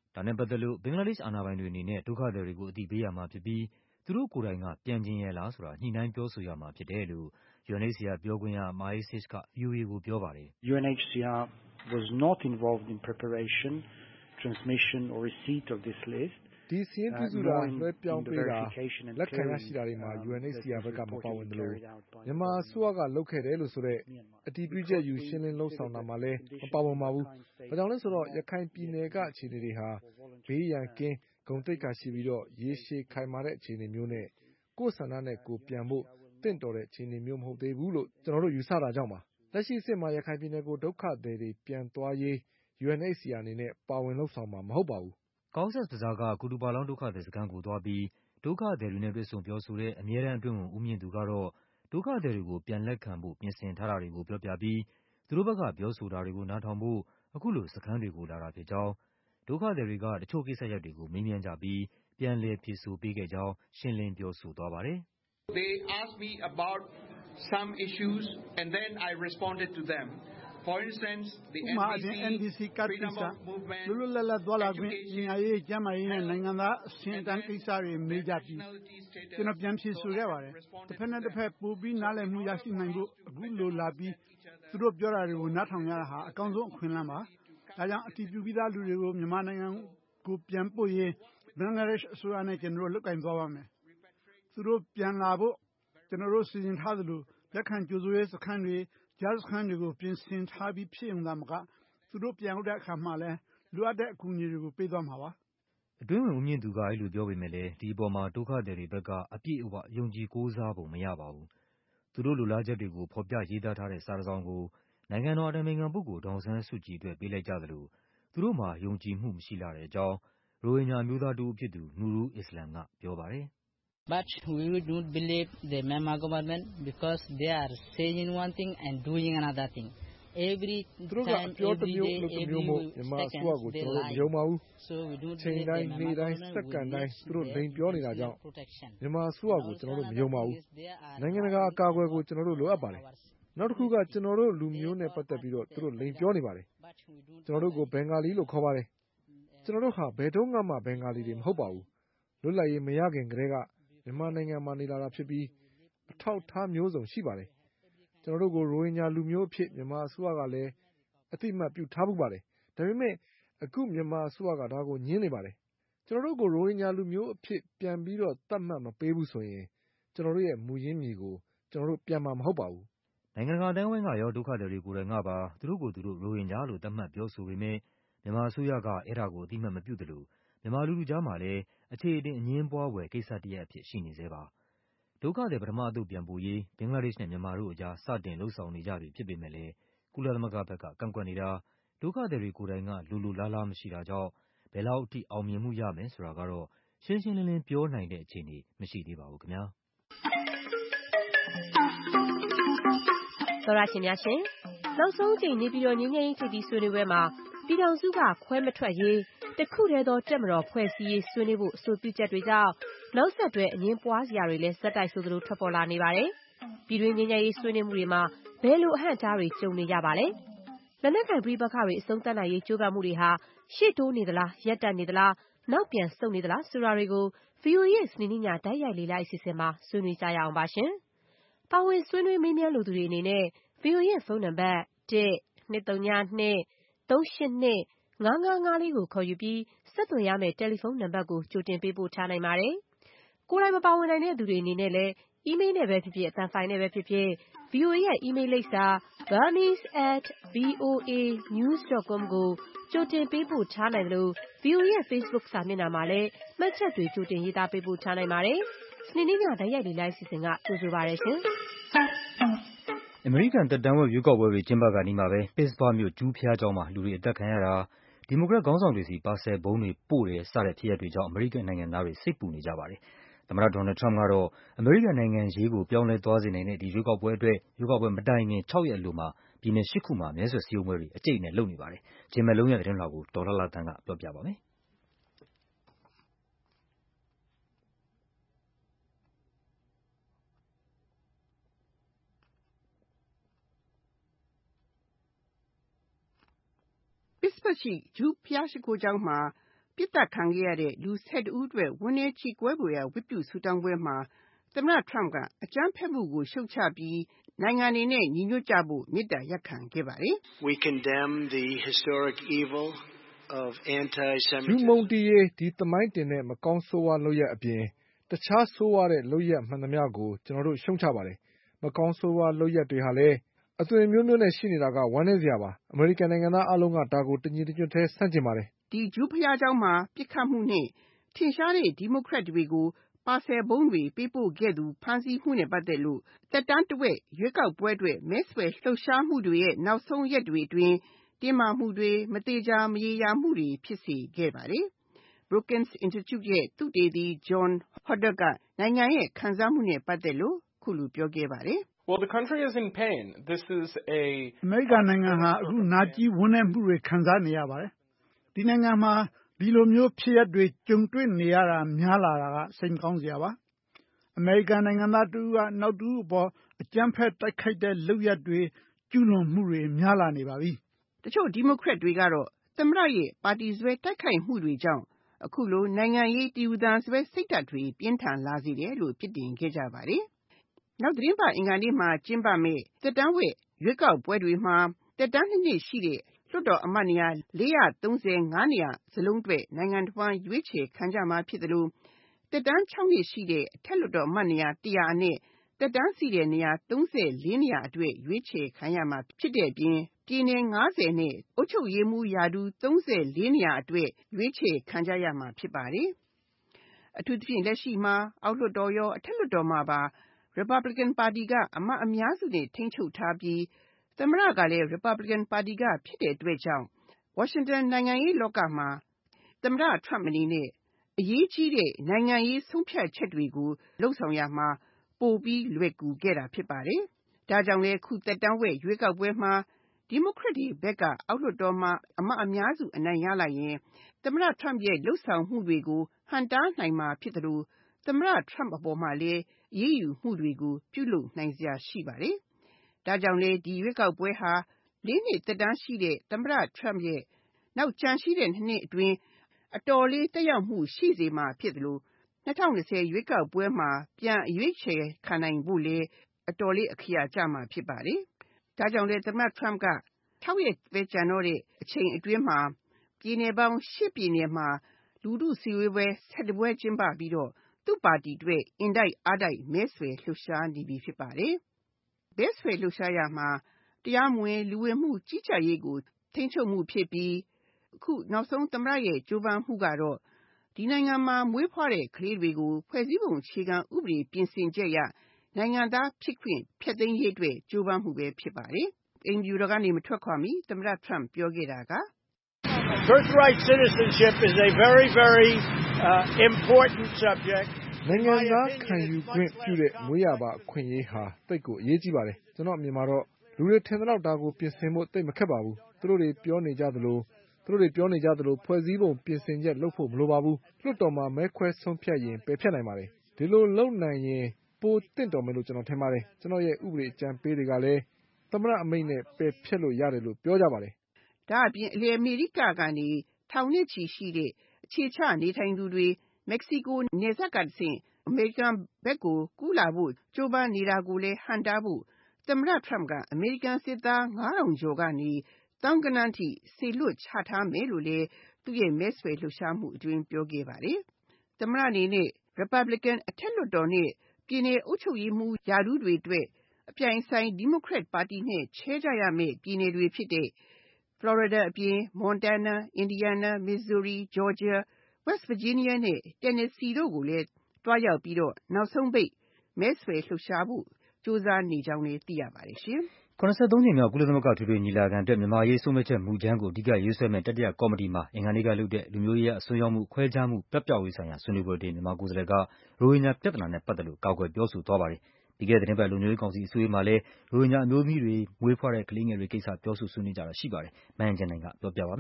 ဒါနဲ့ပတ်သက်လို့ဘင်္ဂလားဒေ့ရှ်အာဏာပိုင်တွေအနေနဲ့ဒုက္ခသည်တွေကိုအသိပေးရမှာဖြစ်ပြီးသူတို့ကိုယ်တိုင်ကပြန်ချင်ရဲ့လားဆိုတာညှိနှိုင်းပြောဆိုရမှာဖြစ်တယ်လို့ UNHCR ပြောခွင့်ရ Maïsis က VOA ကိုပြောပါတယ်။ UNHCR was not involved in preparation, transmission or receipt of this list. ဒီစာရင်းပြုစုတာလွှဲပြောင်းပေးတာလက်ခံရရှိတာတွေမှာ UNHCR ဘက်ကမပါဝင်သလိုမြန်မာအစိုးရကလုပ်ခဲ့တယ်လို့ဆိုတဲ့အတည်ပြုချက်ယူရှင်းလင်းလုပ်ဆောင်တာမှာလည်းမပါဝင်ပါဘူး။ဘာကြောင့်လဲဆိုတော့ရခိုင်ပြည်နယ်ကအခြေအနေတွေဟာဘေးရန်ကင်းဂုဏ်သိက္ခာရှိပြီးရေရှည်ခိုင်မာတဲ့အခြေအနေမျိုးနဲ့ကိုယ့်ဆန္ဒနဲ့ကိုယ်ပြန်ဖို့တင့်တော်တဲ့အခြေအနေမျိုးမဟုတ်သေးဘူးလို့ကျွန်တော်တို့ယူဆတာကြောင့်ပါ။လက်ရှိအဆင့်မှာရခိုင်ပြည်နယ်ကိုဒုက္ခသည်တွေပြန်သွားရေး UNHCR အနေနဲ့ပါဝင်လုပ်ဆောင်မှာမဟုတ်ပါဘူး။ Cox's Bazar ကကူတူပါလောင်းဒုက္ခသည်စခန်းကိုသွားပြီးဒုက္ခသည်တွေနဲ့တွေ့ဆုံပြောဆိုတဲ့အမြဲတမ်းအတွင်းဝန်ဦးမြင့်သူကတော့ဒုက္ခသည်တွေကိုပြန်လက်ခံဖို့ပြင်ဆင်ထားတာတွေကိုပြောပြပြီးသူတို့ဘက်ကပြောဆိုတာတွေကိုနားထောင်ဖို့အခုလိုစခန်းတွေကိုလာတာဖြစ်ကြောင်းဒုက္ခသည်တွေကတချို့ကိစ္စရပ်တွေကိုမေးမြန်းကြပြီးပြန်လည်ဖြေဆိုပေးခဲ့ကြောင်းရှင်းလင်းပြောဆိုသွားပါတယ်။ They asked me about some issues and then I responded to them. For instance, the NDC ကတ်ကိစ္စလွတ်လပ်လပ်သွားလာခွင့်ပညာရေးကျန်းမာရေးနဲ့နိုင်ငံသားအဆင့်အတန်းကိစ္စတွေမေးကြပြီးကျွန်တော်ပြန်ဖြေဆိုခဲ့ပါတယ်တစ်ဖက်နဲ့တစ်ဖက်ပိုပြီးနားလည်မှုရရှိနိုင်ဖို့အခုလိုလာပြီးသူတို့ပြောတာတွေကိုနားထောင်ရတာဟာအကောင်းဆုံးအခွင့်အလမ်းပါဒါကြောင့်အတည်ပြုပြီးသားလူတွေကိုမြန်မာနိုင်ငံကိုပြန်ပို့ရေးဘင်္ဂလားဒေ့ရှ်အစိုးရနဲ့ကျွန်တော်တို့လုပ်ကိုင်သွားပါမယ်သူတို့ပြန်လာဖို့ကျွန်တော်တို့စီစဉ်ထားသလိုလက်ခံကြိုဆိုရေးစခန်းတွေကြားစခန်းတွေကိုပြင်ဆင်ထားပြီးဖြစ်ုံသာမကသူတို့ပြန်ရောက်တဲ့အခါမှလည်းလိုအပ်တဲ့အကူအညီတွေကိုပေးသွားမှာပါအတွင်းဝင်ဦးမြင့်သူကအဲ့လိုပြောပေမဲ့လည်းဒီအပေါ်မှာဒုက္ခသည်တွေဘက်ကအပြည့်အဝယုံကြည်ကိုးစားပုံမရပါဘူးသူတို့လိုလားချက်တွေကိုဖော်ပြရေးသားထားတဲ့စာတစ်စောင်ကိုနိုင်ငံတော်အတိုင်ပင်ခံပုဂ္ဂိုလ်ဒေါ်အောင်ဆန်းစုကြည်အတွက်ပေးလိုက်ကြသလိုသူတို့မှာယုံကြည်မှုမရှိလှတဲ့အကြောင်းရိုဟင်ဂျာအမျိုးသားတစ်ဦးဖြစ်သူ Nurul Islam ကပြောပါတယ် But we don't believe the Myanmar government because they are saying one thing and doing another thing. Every time, every day, every second, they lie. So we don't believe the Myanmar government will use their protection. မြန်မာအစိုးရကိုကျွန်တော်တို့မယုံပါဘူးနိုင်ငံတကာအကာအကွယ်ကိုကျွန်တော်တို့လိုအပ်ပါတယ်နောက်တစ်ခုကကျွန်တော်တို့လူမျိုးနဲ့ပတ်သက်ပြီးတော့သူတို့လိမ်ပြောနေပါတယ်ကျွန်တော်တို့ကိုဘင်္ဂါလီလို့ခေါ်ပါတယ်ကျွန်တော်တို့ဟာဘယ်တော့မှဘင်္ဂါလီတွေမဟုတ်ပါဘူးလွတ်လပ်ရေးမရခင်ကတည်းကမြန်မာနိုင်ငံမှာနေလာတာဖြစ်ပြီးအထောက်ထားမျိုးစုံရှိပါတယ်ကျွန်တော်တို့ကိုရိုဟင်ဂျာလူမျိုးအဖြစ်မြန်မာအစိုးရကလည်းအသိအမှတ်ပြုထားမှုပါတယ်ဒါပေမဲ့အခုမြန်မာအစိုးရကဒါကိုညှင်းနေပါတယ်ကျွန်တော်တို့ကိုရိုဟင်ဂျာလူမျိုးအဖြစ်ပြန်ပြီးတော့သတ်မှတ်မပေးဘူးဆိုရင်ကျွန်တော်တို့ရဲ့မူရင်းမြေကိုကျွန်တော်တို့ပြန်မှာမဟုတ်ပါဘူးနိုင်ငံတကာအတိုင်းအဝိုင်းကရောဒုက္ခသည်တွေကိုယ်တိုင်ကပါသူတို့ကိုယ်သူတို့ရိုဟင်ဂျာလို့သတ်မှတ်ပြောဆိုပေမဲ့မြန်မာအစိုးရကအဲ့ဒါကိုအသိအမှတ်မပြုသလိုမြန်မာလူထုကြားမှာလည်းအခြေအတင်အငြင်းပွားဖွယ်ကိစ္စတစ်ရပ်အဖြစ်ရှိနေဆဲပါဒုက္ခသည်ပထမအသုတ်ပြန်ပို့ရေးဘင်္ဂလားဒေ့ရှ်နဲ့မြန်မာတို့အကြားစတင်လုပ်ဆောင်နေကြပြီဖြစ်ပေမဲ့လည်းကုလသမဂ္ဂဘက်ကကန့်ကွက်နေတာဒုက္ခသည်တွေကိုယ်တိုင်ကလိုလားလားမရှိတာကြောင့်ဘယ်လောက်အထိအောင်မြင်မှုရမယ်ဆိုတာကတော့ရှင်းရှင်းလင်းလင်းပြောနိုင်တဲ့အခြေအနေမရှိသေးပါဘူးခင်ဗျာသောရရှင်များရှင်နောက်ဆုံးချိန်နေပြည်တော်ငြိမ်းချမ်းရေးထိပ်သီးဆွေးနွေးပွဲမှာပြည်ထောင်စုကခွဲမထွက်ရေးတခုတည်းသောတက်မတော်ဖွဲ့စည်းရေးဆွေးနွေးဖို့အဆိုပြုချက်တွေကြောင့်နောက်ဆက်တွဲအငြင်းပွားစရာတွေလည်းဇက်တိုက်ဆိုသလိုထွက်ပေါ်လာနေပါတယ်။ပြည်တွင်းငြိမ်းချမ်းရေးဆွေးနွေးမှုတွေမှာဘယ်လိုအဟန့်အတားတွေကြုံနေကြပါလဲ။လက်နက်ကိုင်ပဋိပက္ခတွေအဆုံးသတ်နိုင်ရေးကြိုးပမ်းမှုတွေဟာရှေ့တိုးနေသလားရပ်တန့်နေသလားနောက်ပြန်ဆုတ်နေသလားဆိုတာတွေကို VOA ရဲ့စနေနေ့ညတိုက်ရိုက်လေ့လာအစီအစဉ်မှာဆွေးနွေးကြရအောင်ပါရှင်။ပါဝင်ဆွေးနွေးမေးမြန်းလိုသူတွေအနေနဲ့ VOA ရဲ့ဖုန်းနံပါတ် 1-202-382-5554 ကိုခေါ်ယူပြီးဆက်သွယ်ရမယ့်တယ်လီဖုန်းနံပါတ်ကိုကြိုတင်ပေးပို့ထားနိုင်ပါတယ်။ကိုယ်တိုင်မပါဝင်နိုင်တဲ့သူတွေအနေနဲ့လည်းအီးမေးလ်နဲ့ပဲဖြစ်ဖြစ်အသံဖိုင်နဲ့ပဲဖြစ်ဖြစ် VOA ရဲ့အီးမေးလ်လိပ်စာ burmese@voanews.com ကိုကြိုတင်ပေးပို့ထားနိုင်တယ်လို့ VOA ရဲ့ Facebook စာမျက်နှာမှာလည်းမှတ်ချက်တွေကြိုတင်ရေးသားပေးပို့ထားနိုင်ပါတယ်။စနေနေ့ညတိုက်ရိုက်လေ့လာအစီအစဉ်ကကြိုဆိုပါရစေရှင်။အမေရိကန်သက်တမ်းဝက်ရွေးကောက်ပွဲတွေကျင်းပခါနီးမှာပဲ Pittsburgh မြို့ဂျူးဘုရားကျောင်းမှာလူတွေအသတ်ခံရတာဒီမိုကရက်ခေါင်းဆောင်တွေဆီပါဆယ်ဗုံးတွေပို့တယ်စတဲ့ဖြစ်ရပ်တွေကြောင့်အမေရိကန်နိုင်ငံသားတွေစိတ်ပူနေကြပါတယ်။သမ္မတဒေါ်နယ်လ်ဒ်ထရမ့်ပ်ကတော့အမေရိကန်နိုင်ငံရေးကိုပြောင်းလဲသွားစေနိုင်တဲ့ဒီရွေးကောက်ပွဲအတွက်ရွေးကောက်ပွဲမတိုင်ခင်6 ရက်အလိုမှာပြည်နယ်8 ခုမှာမဲဆွယ်စည်းရုံးပွဲတွေအကြိတ်နဲ့လုပ်နေပါတယ်။ဂျင်မယ်လုံးရဲ့သတင်းလွှာကိုဒေါ်လှလှသန်းကပြောပြပါမယ်။ Pittsburgh ရှိဂျူးဘုရားရှိခိုးကျောင်းမှာပြစ်ဒဏ်ခံခဲ့ရတဲ့လူ12ဦးအတွက်ဝန်းနည်းချီးကွဲဖွယ်ရာဝတ်ပြုဆုတောင်းပွဲမှာသမ္မတ Trump ကအကြမ်းဖက်မှုကိုရှုတ်ချပြီးနိုင်ငံတွေနဲ့ညီညွတ်ကြဖို့မေတ္တာရပ်ခံခဲ့ပါတယ်။ We condemn the historic evil of anti-Semitism. လူမုန်းတီးရေးဒီသမိုင်းတင်တဲ့မကောင်းဆိုးဝါးလုပ်ရပ်အပြင်တခြားဆိုးဝါးတဲ့လုပ်ရပ်မှန်သမျှကိုကျွန်တော်တို့ရှုံချပါတယ်။မကောင်းဆိုးဝါးလုပ်ရပ်တွေဟာလည်းအသွင်မျိုးမျိုးနဲ့ရှိနေတာကဝမ်းနည်းစရာပါ။အမေရိကန်နိုင်ငံသားအားလုံးကဒါကိုတညီတညွတ်တည်းဆန့်ကျင်ပါတယ်။ဒီဂျူးဘုရားကျောင်းမှာပြစ်ခတ်မှုနဲ့ထင်ရှားတဲ့ဒီမိုကရက်တွေကိုပါဆယ်ဘုံတွေပေးပို့ခဲ့သူဖမ်းဆီးမှုနဲ့ပတ်သက်လို့တက်တန်းတဝက်ရွေးကောက်ပွဲအတွက်မဲဆွယ်လှုပ်ရှားမှုတွေရဲ့နောက်ဆုံးရက်တွေအတွင်းတင်းမာမှုတွေမတေချာမရေရာမှုတွေဖြစ်စေခဲ့ပါတယ်။ Brookings Institute ရဲ့သုတေသီ John Hodder ကနိုင်ငံရဲ့ခံစားမှုနဲ့ပတ်သက်လို့ခုလိုပြောခဲ့ပါတယ်။ Well, the country is in pain. This is a အမေရိကန်နိုင်ငံဟာအခုနာကျည်းဝန်းနည်းမှုတွေခံစားနေရပါတယ်။ဒီနိုင်ငံမှာဒီလိုမျိုးဖြစ်ရပ်တွေကြုံတွေ့နေရတာများလာတာကစိတ်မကောင်းစရာပါ။အမေရိကန်နိုင်ငံသားတူကနောက်တူအပေါ်အကြမ်းဖက်တိုက်ခိုက်တဲ့လုပ်ရပ်တွေကျူးလွန်မှုတွေများလာနေပါပြီ။တချို့ဒီမိုကရက်တွေကတော့သမ္မတရဲ့ပါတီဆွဲတိုက်ခိုက်မှုတွေကြောင့်အခုလိုနိုင်ငံရေးတည်ယူသံဆွဲစိတ်ဓာတ်တွေပြင်းထန်လာစေတယ်လို့ပြစ်တင်ခဲ့ကြပါတယ်။နောက်သတင်းပတ်အင်္ဂါနေ့မှာကျင်းပမယ့်တက်တန်းဝက်ရွေးကောက်ပွဲတွေမှာတက်တန်း2နှစ်ရှိတဲ့လွှတ်တော်အမတ်နေရာ435နေရာစလုံးအတွက်နိုင်ငံတော်ဝန်ရွေးချယ်ခံကြမှာဖြစ်တယ်လို့တက်တန်း6နှစ်ရှိတဲ့အထက်လွှတ်တော်အမတ်နေရာ100အနက်တက်တန်းစီတဲ့နေရာ34နေရာအတွက်ရွေးချယ်ခံရမှာဖြစ်တဲ့အပြင်ပြည်နယ်90နဲ့အုပ်ချုပ်ရေးမှူးရာထူး34နေရာအတွက်ရွေးချယ်ခံကြရမှာဖြစ်ပါတယ်။အထူးသဖြင့်လက်ရှိမှာအောက်လွှတ်တော်ရောအထက်လွှတ်တော်မှာပါ Republican ပါတီကအမတ်အများစုနဲ့ထိန်းချုပ်ထားပြီးသမ္မတကလည်း Republican ပါတီကဖြစ်တဲ့အတွက်ကြောင့်ဝါရှင်တန်နိုင်ငံရေးလောကမှာသမ္မတ Trump အနေနဲ့အရေးကြီးတဲ့နိုင်ငံရေးဆုံးဖြတ်ချက်တွေကိုလှုပ်ဆောင်ရမှာပိုပြီးလွယ်ကူခဲ့တာဖြစ်ပါတယ်။ဒါကြောင့်လည်းခုတက်တန်းဝက်ရွေးကောက်ပွဲမှာဒီမိုကရက်တွေဘက်ကအောက်လွှတ်တော်မှာအမတ်အများစုအနိုင်ရလိုက်ရင်သမ္မတ Trump ရဲ့လှုပ်ဆောင်မှုတွေကိုဟန့်တားနိုင်မှာဖြစ်တယ်လို့သမ္မတ Trump အပေါ်မှာလည်းအရေးယူမှုတွေကိုပြုလုပ်နိုင်စရာရှိပါတယ်။ဒါကြောင့်လည်းဒီရွေးကောက်ပွဲဟာ4နှစ်သက်တမ်းရှိတဲ့သမ္မတ Trump ရဲ့နောက်ကျန်ရှိတဲ့2နှစ်အတွင်းအတော်လေးတက်ရောက်မှုရှိစေမှာဖြစ်တယ်လို့2020ရွေးကောက်ပွဲမှာပြန်အရွေးချယ်ခံနိုင်ဖို့လည်းအတော်လေးအခရာကျမှာဖြစ်ပါတယ်။ဒါကြောင့်လည်းသမ္မတ Trump က6ရက်ပဲကျန်တော့တဲ့အချိန်အတွင်းမှာပြည်နယ်ပေါင်း8ပြည်နယ်မှာလူထုစည်းဝေးပွဲ12ပွဲကျင်းပပြီးတော့သူ့ပါတီအတွက်အင်တိုက်အားတိုက်မဲဆွယ်လှုပ်ရှားနေပြီဖြစ်ပါတယ်။မဲဆွယ်လှုပ်ရှားရမှာတရားမဝင်လူဝင်မှုကြီးကြပ်ရေးကိုထိန်းချုပ်မှုဖြစ်ပြီးအခုနောက်ဆုံးသမ္မတရဲ့ကြိုးပမ်းမှုကတော့ဒီနိုင်ငံမှာမွေးဖွားတဲ့ကလေးတွေကိုဖွဲ့စည်းပုံအခြေခံဥပဒေပြင်ဆင်ချက်အရနိုင်ငံသားဖြစ်ခွင့်ဖျက်သိမ်းရေးအတွက်ကြိုးပမ်းမှုပဲဖြစ်ပါတယ်။အိမ်ဖြူတော်ကနေမထွက်ခွာမီသမ္မတ Trump ပြောခဲ့တာက Birthright citizenship is a very, very important subject. နိုင်ငံသားခံယူခွင့်ပြုတဲ့မွေးရာပါအခွင့်အရေးဟာတိတ်ကိုအရေးကြီးပါတယ်။ကျွန်တော်အမြင်မှာတော့လူတွေထင်သလောက်ဒါကိုပြင်ဆင်ဖို့တိတ်မခက်ပါဘူး။သူတို့တွေပြောနေကြသလိုဖွဲ့စည်းပုံပြင်ဆင်ချက်လုပ်ဖို့မလိုပါဘူး။လွှတ်တော်မှာမဲခွဲဆုံးဖြတ်ရင်ပယ်ဖျက်နိုင်ပါတယ်။ဒီလိုလုပ်နိုင်ရင်ပိုသင့်တော်မယ်လို့ကျွန်တော်ထင်ပါတယ်။ကျွန်တော်ရဲ့ဥပဒေအကြံပေးတွေကလည်းသမ္မတအမိန့်နဲ့ပယ်ဖျက်လို့ရတယ်လို့ပြောကြပါတယ်။ဒါအပြင်အလယ်အမေရိကကနေထောင်နဲ့ချီရှိတဲ့အခြေချနေထိုင်သူတွေမက္ကဆီကိုနယ်စပ်ကတဆင့်အမေရိကန်ဘက်ကိုကူးလာဖို့ကြိုးပမ်းနေတာကိုလည်းဟန့်တားဖို့သမ္မတ Trump ကအမေရိကန်စစ်သား9000ကျော်ကနေသောင်းဂဏန်းထိစေလွှတ်ချထားမယ်လို့လည်းသူ့ရဲ့မဲဆွယ်လှုပ်ရှားမှုအတွင်းပြောခဲ့ပါတယ်။သမ္မတအနေနဲ့ Republican အထက်လွှတ်တော်နဲ့ပြည်နယ်အုပ်ချုပ်ရေးမှူးရာထူးတွေအတွက်အပြိုင်ဆိုင်ဒီမိုကရက်ပါတီနဲ့ချဲကြရမယ့်ပြည်နယ်တွေဖြစ်တဲ့ Florida အပြင် Montana, Indiana, Missouri, Georgia, West Virginia နဲ့ Tennessee တို့ကိုလည်းတွားရောက်ပြီးတော့နောက်ဆုံးပိတ်မဲဆွယ်လှုပ်ရှားဖို့ကြိုးစားနေကြောင်းလည်းသိရပါတယ်ရှင်။83ကြိမ်မြောက်ကုလသမဂ္ဂထွေထွေညီလာခံအတွက်မြန်မာရေးဆုံးဖြတ်ချက်မူကြမ်းကိုအဓိကရေးဆွဲမဲ့တတိယကော်မတီမှာအင်္ဂါနေ့ကလုပ်တဲ့လူမျိုးရေးအစွန်းရောက်မှုခွဲခြားမှုပြပျောက်ရေးဆိုင်ရာဆွေးနွေးပွဲတွင်မြန်မာကိုယ်စားလှယ်ကရိုဟင်ဂျာပြဿနာနဲ့ပတ်သက်လို့ကာကွယ်ပြောဆိုသွားပါတယ်။ပြီးခဲ့တဲ့သတင်းပတ်လုံခြုံရေးကောင်စီအစည်းအဝေးမှာလည်းရိုဟင်ဂျာအမျိုးသမီးတွေမွေးဖွားတဲ့ကလေးငယ်တွေကိစ္စပြောဆိုဆွေးနွေးကြတာရှိပါတယ်။မအင်ကြင်နိုင်ကပြောပြပါမယ်။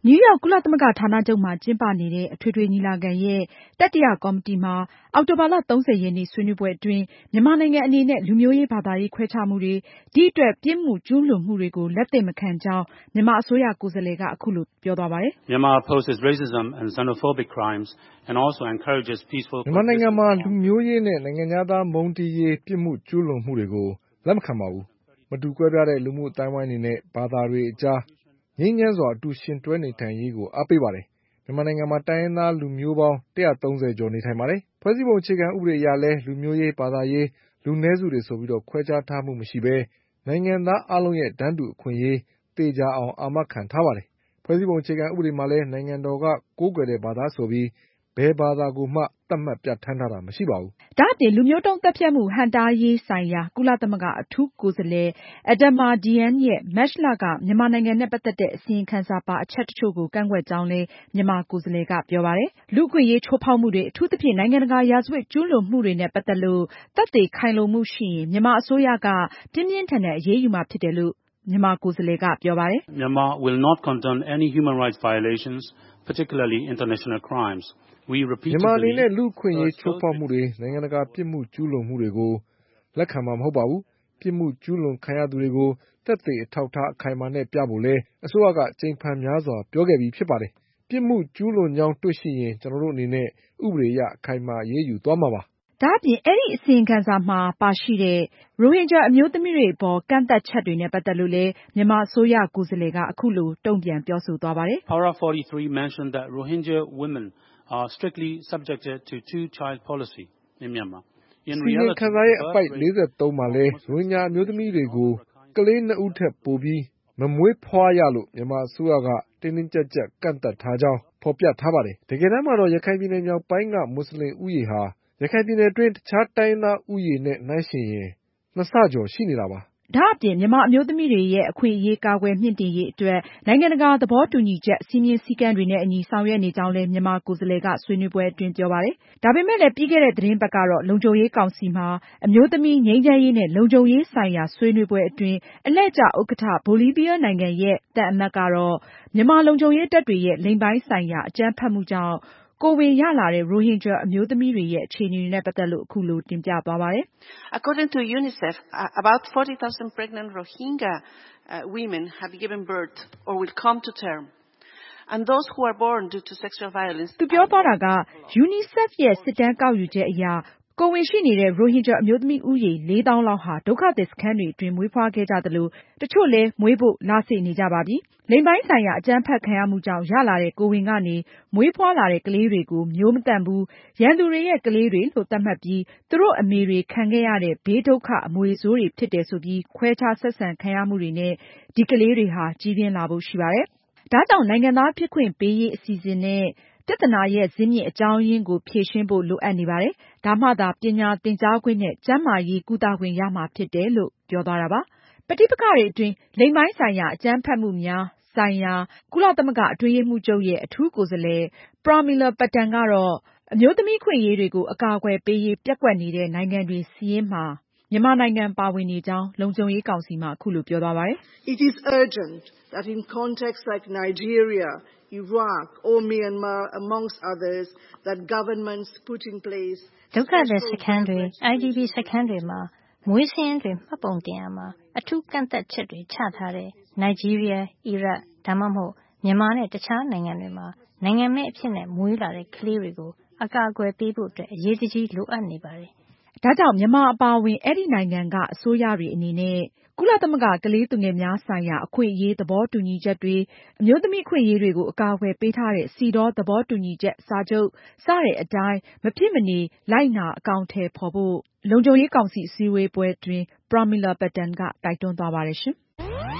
နယူးယောက်ကုလသမဂ္ဂဌာနချုပ်မှာကျင်းပနေတဲ့အထွေထွေညီလာခံရဲ့တတိယကော်မတီမှာအောက်တိုဘာလ 30 ရက်နေ့ဆွေးနွေးပွဲအတွင်းမြန်မာနိုင်ငံအနေနဲ့လူမျိုးရေးဘာသာရေးခွဲခြားမှုတွေဒီအတွက်ပြစ်မှုကျူးလွန်မှုတွေကိုလက်သင့်မခံကြောင်းမြန်မာအစိုးရကိုယ်စားလှယ်ကအခုလိုပြောသွားပါတယ်။ Myanmar opposes racism and xenophobic crimes and also encourages peaceful မြန်မာနိုင်ငံမှာလူမျိုးရေးနဲ့နိုင်ငံသားမုန်းတီးရေးပြစ်မှုကျူးလွန်မှုတွေကိုလက်မခံပါဘူး။မတူကွဲပြားတဲ့လူမှုအတိုင်းအဝိုင်းတွေနဲ့ဘာသာတွေအကြားငြိမ်းချမ်းစွာအတူရှင်တွဲနေထိုင်ရေးကိုအားပေးပါတယ်။မြန်မာနိုင်ငံမှာတိုင်းရင်းသားလူမျိုးပေါင်း130ကျော်နေထိုင်ပါတယ်။ဖွဲ့စည်းပုံအခြေခံဥပဒေအရလည်းလူမျိုးရေးဘာသာရေးလူနည်းစုတွေဆိုပြီးခွဲခြားထားမှုမရှိဘဲနိုင်ငံသားအားလုံးရဲ့တန်းတူအခွင့်အရေးသေချာအောင်အာမခံထားပါတယ်။ဖွဲ့စည်းပုံအခြေခံဥပဒေမှာလည်းနိုင်ငံတော်ကကိုးကွယ်တဲ့ဘာသာဆိုပြီးဘယ်ဘာသာကိုမှသတ်မှတ်ပြဋ္ဌာန်းထားတာမရှိပါဘူး။ဒါ့အပြင်လူမျိုးတုံးသတ်ဖြတ်မှုဟန့်တားရေးဆိုင်ရာကုလသမဂ္ဂအထူးကိုယ်စားလှယ် Adama Dieng ရဲ့မတ်လကမြန်မာနိုင်ငံနဲ့ပတ်သက်တဲ့အစီရင်ခံစာပါအချက်တချို့ကိုကန့်ကွက်ကြောင်းလည်းမြန်မာကိုယ်စားလှယ်ကပြောပါတယ်။လူ့အခွင့်အရေးချိုးဖောက်မှုတွေအထူးသဖြင့်နိုင်ငံတကာရာဇဝတ်ကျူးလွန်မှုတွေနဲ့ပတ်သက်လို့သက်သေခိုင်လုံမှုရှိရင်မြန်မာအစိုးရကပြင်းပြင်းထန်ထန်အရေးယူမှာဖြစ်တယ်လို့မြန်မာကိုယ်စားလှယ်ကပြောပါတယ်။ Myanmar will not condone any human rights violations, particularly international crimes. မြန်မာအနေနဲ့လူ့အခွင့်အရေးချိုးဖောက်မှုတွေနိုင်ငံတကာပြစ်မှုကျူးလွန်မှုတွေကိုလက်ခံမှာမဟုတ်ပါဘူး။ပြစ်မှုကျူးလွန်ခံရသူတွေကိုသက်သေအထောက်အထားအခိုင်အမာနဲ့ပြဖို့လည်းအစိုးရကကြိမ်ဖန်များစွာပြောခဲ့ပြီးဖြစ်ပါတယ်။ပြစ်မှုကျူးလွန်ကြောင်းတွေ့ရှိရင်ကျနော်တို့အနေနဲ့ဥပဒေအရအခိုင်အမာအရေးယူသွားမှာပါ။ဒါ့အပြင်အဲဒီအစီရင်ခံစာမှာပါရှိတဲ့ရိုဟင်ဂျာအမျိုးသမီးတွေအပေါ်ကန့်သတ်ချက်တွေနဲ့ပတ်သက်လို့လည်းမြန်မာအစိုးရကိုယ်စားလှယ်ကအခုလိုတုံ့ပြန်ပြောဆိုသွားပါတယ်။ Para 43 mentioned that Rohingya women are strictly subjected to two-child policy in Myanmar. စီရင်ခံစာရဲ့အပိုဒ် 43 မှာလည်းရိုဟင်ဂျာအမျိုးသမီးတွေကိုကလေး2ဦးထက်ပိုပြီးမမွေးဖွားရလို့မြန်မာအစိုးရကတင်းတင်းကျပ်ကျပ်ကန့်သတ်ထားကြောင်းဖော်ပြထားပါတယ်။တကယ်တမ်းမှာတော့ရခိုင်ပြည်နယ်မြောက်ပိုင်းကမွတ်စလင်ဦးရေဟာရခိုင်ပြည်နယ်အတွင်းတခြားတိုင်းရင်းသားဦးရေနဲ့နှိုင်းယှဉ်ရင်2ဆကျော်ရှိနေတာပါ။ဒါ့အပြင်မြန်မာအမျိုးသမီးတွေရဲ့အခွင့်အရေးကာကွယ်မြှင့်တင်ရေးအတွက်နိုင်ငံတကာသဘောတူညီချက်စည်းမျဉ်းစည်းကမ်းတွေနဲ့အညီဆောင်ရွက်နေကြောင်းလည်းမြန်မာကိုယ်စားလှယ်ကဆွေးနွေးပွဲအတွင်းပြောပါတယ်။ဒါပေမဲ့လည်းပြီးခဲ့တဲ့သတင်းပတ်ကတော့လုံခြုံရေးကောင်စီမှာအမျိုးသမီးငြိမ်းချမ်းရေးနဲ့လုံခြုံရေးဆိုင်ရာဆွေးနွေးပွဲအတွင်းအလှည့်ကျဥက္ကဋ္ဌဘိုလီးဗီးယားနိုင်ငံရဲ့သံအမတ်ကတော့မြန်မာလုံခြုံရေးတပ်တွေရဲ့လိင်ပိုင်းဆိုင်ရာအကြမ်းဖက်မှုကြောင့်ကိုယ်ဝန်ရလာတဲ့ရိုဟင်ဂျာအမျိုးသမီးတွေရဲ့အခြေအနေတွေနဲ့ပတ်သက်လို့အခုလိုတင်ပြသွားပါတယ်။ According to UNICEF, about 40,000 pregnant Rohingya women have given birth or will come to term. And those who are born due to sexual violence. သူပြောသွားတာက UNICEF ရဲ့စစ်တမ်းကောက်ယူချက်အရကိုယ်ဝန်ရှိနေတဲ့ရိုဟင်ဂျာအမျိုးသမီးဦးရေ 4,000 လောက်ဟာဒုက္ခသည်စခန်းတွေအတွင်းမွေးဖွားခဲ့ကြသလိုတချို့လည်းမွေးဖို့လစေ့နေကြပါပြီ။လိင်ပိုင်းဆိုင်ရာအကြမ်းဖက်ခံရမှုကြောင့်ရလာတဲ့ကိုယ်ဝန်ကနေမွေးဖွားလာတဲ့ကလေးတွေကိုမျိုးမတန့်ဘူးရန်သူတွေရဲ့ကလေးတွေလို့သတ်မှတ်ပြီးသူတို့အမေတွေခံခဲ့ရတဲ့ဘေးဒုက္ခအမွေဆိုးတွေဖြစ်တယ်ဆိုပြီးခွဲခြားဆက်ဆံခံရမှုတွေနဲ့ဒီကလေးတွေဟာကြီးပြင်းလာဖို့ရှိပါတယ်။ဒါကြောင့်နိုင်ငံသားဖြစ်ခွင့်ပေးရေးအစီအစဉ်နဲ့ပြဿနာရဲ့ဇစ်မြစ်အကြောင်းရင်းကိုဖြေရှင်းဖို့လိုအပ်နေပါတယ်။ဒါမှသာပညာသင်ကြားခွင့်နဲ့ကျန်းမာရေးကုသခွင့်ရမှာဖြစ်တယ်လို့ပြောသွားတာပါ။ပဋိပက္ခတွေအတွင်းလိင်ပိုင်းဆိုင်ရာအကြမ်းဖက်မှုများဆိုင်ရာကုလသမဂ္ဂအတွင်းရေးမှူးချုပ်ရဲ့အထူးကိုယ်စားလှယ် Pramila Patten ကတော့အမျိုးသမီးအခွင့်အရေးတွေကိုအကာအကွယ်ပေးရေးပျက်ကွက်နေတဲ့နိုင်ငံတွေစာရင်းမှာမြန်မာနိုင်ငံပါဝင်နေကြောင်းလုံခြုံရေးကောင်စီမှာအခုလိုပြောသွားပါတယ်။ It is urgent that in contexts like Nigeria, Iraq or Myanmar, amongst others, that governments put in place ဒုက္ခသည်စခန်းတွေ IDP စခန်းတွေမှာမွေးစာရင်းတွေမှတ်ပုံတင်ရမှာအထူးကန့်သက်ချက်တွေချထားတဲ့ Nigeria, Iraq ဒါမှမဟုတ်မြန်မာနဲ့တခြားနိုင်ငံတွေမှာနိုင်ငံမဲ့အဖြစ်နဲ့မွေးလာတဲ့ကလေးတွေကိုအကာအကွယ်ပေးဖို့အတွက်အရေးတကြီးလိုအပ်နေပါတယ်။ဒါကြောင့်မြန်မာအပါအဝင်အဲဒီနိုင်ငံကအစိုးရတွေအနေနဲ့ကုလသမဂ္ဂကလေးသူငယ်များဆိုင်ရာအခွင့်အရေးသဘောတူညီချက်တွေအမျိုးသမီးအခွင့်အရေးတွေကိုအကာအကွယ်ပေးထားတဲ့CEDAWသဘောတူညီချက်စာချုပ်စတဲ့အတိုင်းမဖြစ်မနေလိုက်နာအကောင်အထည်ဖော်ဖို့လုံခြုံရေးကောင်စီအစည်းအဝေးပွဲအတွင်း Pramila Patten ကတိုက်တွန်းသွားပါတယ်ရှင်။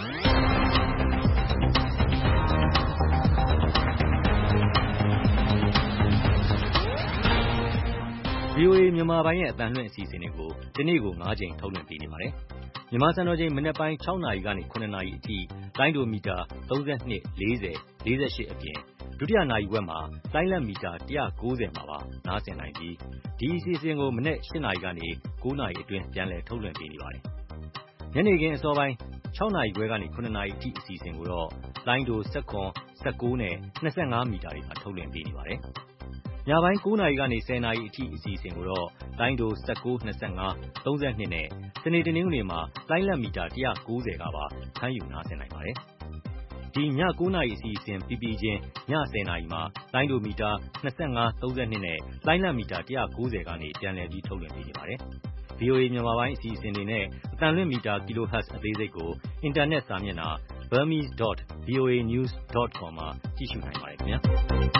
VOA မြန်မာပိုင်းရဲ့အသံလွှင့်အစီအစဉ်တွေကိုဒီနေ့ကို9ကြိမ်ထုတ်လွှင့်ပေးနေပါတယ်။မြန်မာစံတော်ချိန်မနက်ပိုင်း6နာရီကနေ9နာရီအထိလိုင်းဒိုမီတာ32 40 48အပြင်ဒုတိယနာရီဝက်မှာလိုင်းလတ်မီတာ190မှာပါနားဆင်နိုင်ပြီးဒီအစီအစဉ်ကိုမနက်8နာရီကနေ9နာရီအတွင်းပြန်လည်ထုတ်လွှင့်ပေးနေပါတယ်။ညနေခင်းအစောပိုင်း 6 နာရီခွဲကနေ 9 နာရီအထိအစီအစဉ်ကိုတော့လိုင်းတို 19, 19 နဲ့ 25 မီတာတွေမှာထုတ်လွှင့်ပေးနေပါတယ်။ညပိုင်း 9 နာရီကနေ 10 နာရီအထိအစီအစဉ်ကိုတော့လိုင်းတို 19, 25, 32 နဲ့စနေတနင်္ဂနွေမှာလိုင်းလက်မီတာ190ကပါဖမ်းယူနားဆင်နိုင်ပါတယ်။ဒီည 9 နာရီအစီအစဉ်ပြီးပြီးချင်းည 10 နာရီမှာလိုင်းတိုမီတာ25, 32နဲ့လိုင်းလက်မီတာ190ကနေပြန်လည်ပြီးထုတ်လွှင့်ပေးနေပါတယ်။ VOA မြန်မာပိုင်းအစီအစဉ်တွေနဲ့အသံလွှင့်မီတာ kilohertz အသေးစိတ်ကိုအင်တာနက်စာမျက်နှာ burmese.voanews.com မှာကြည့်ရှုနိုင်ပါတယ်ခင်ဗျာ။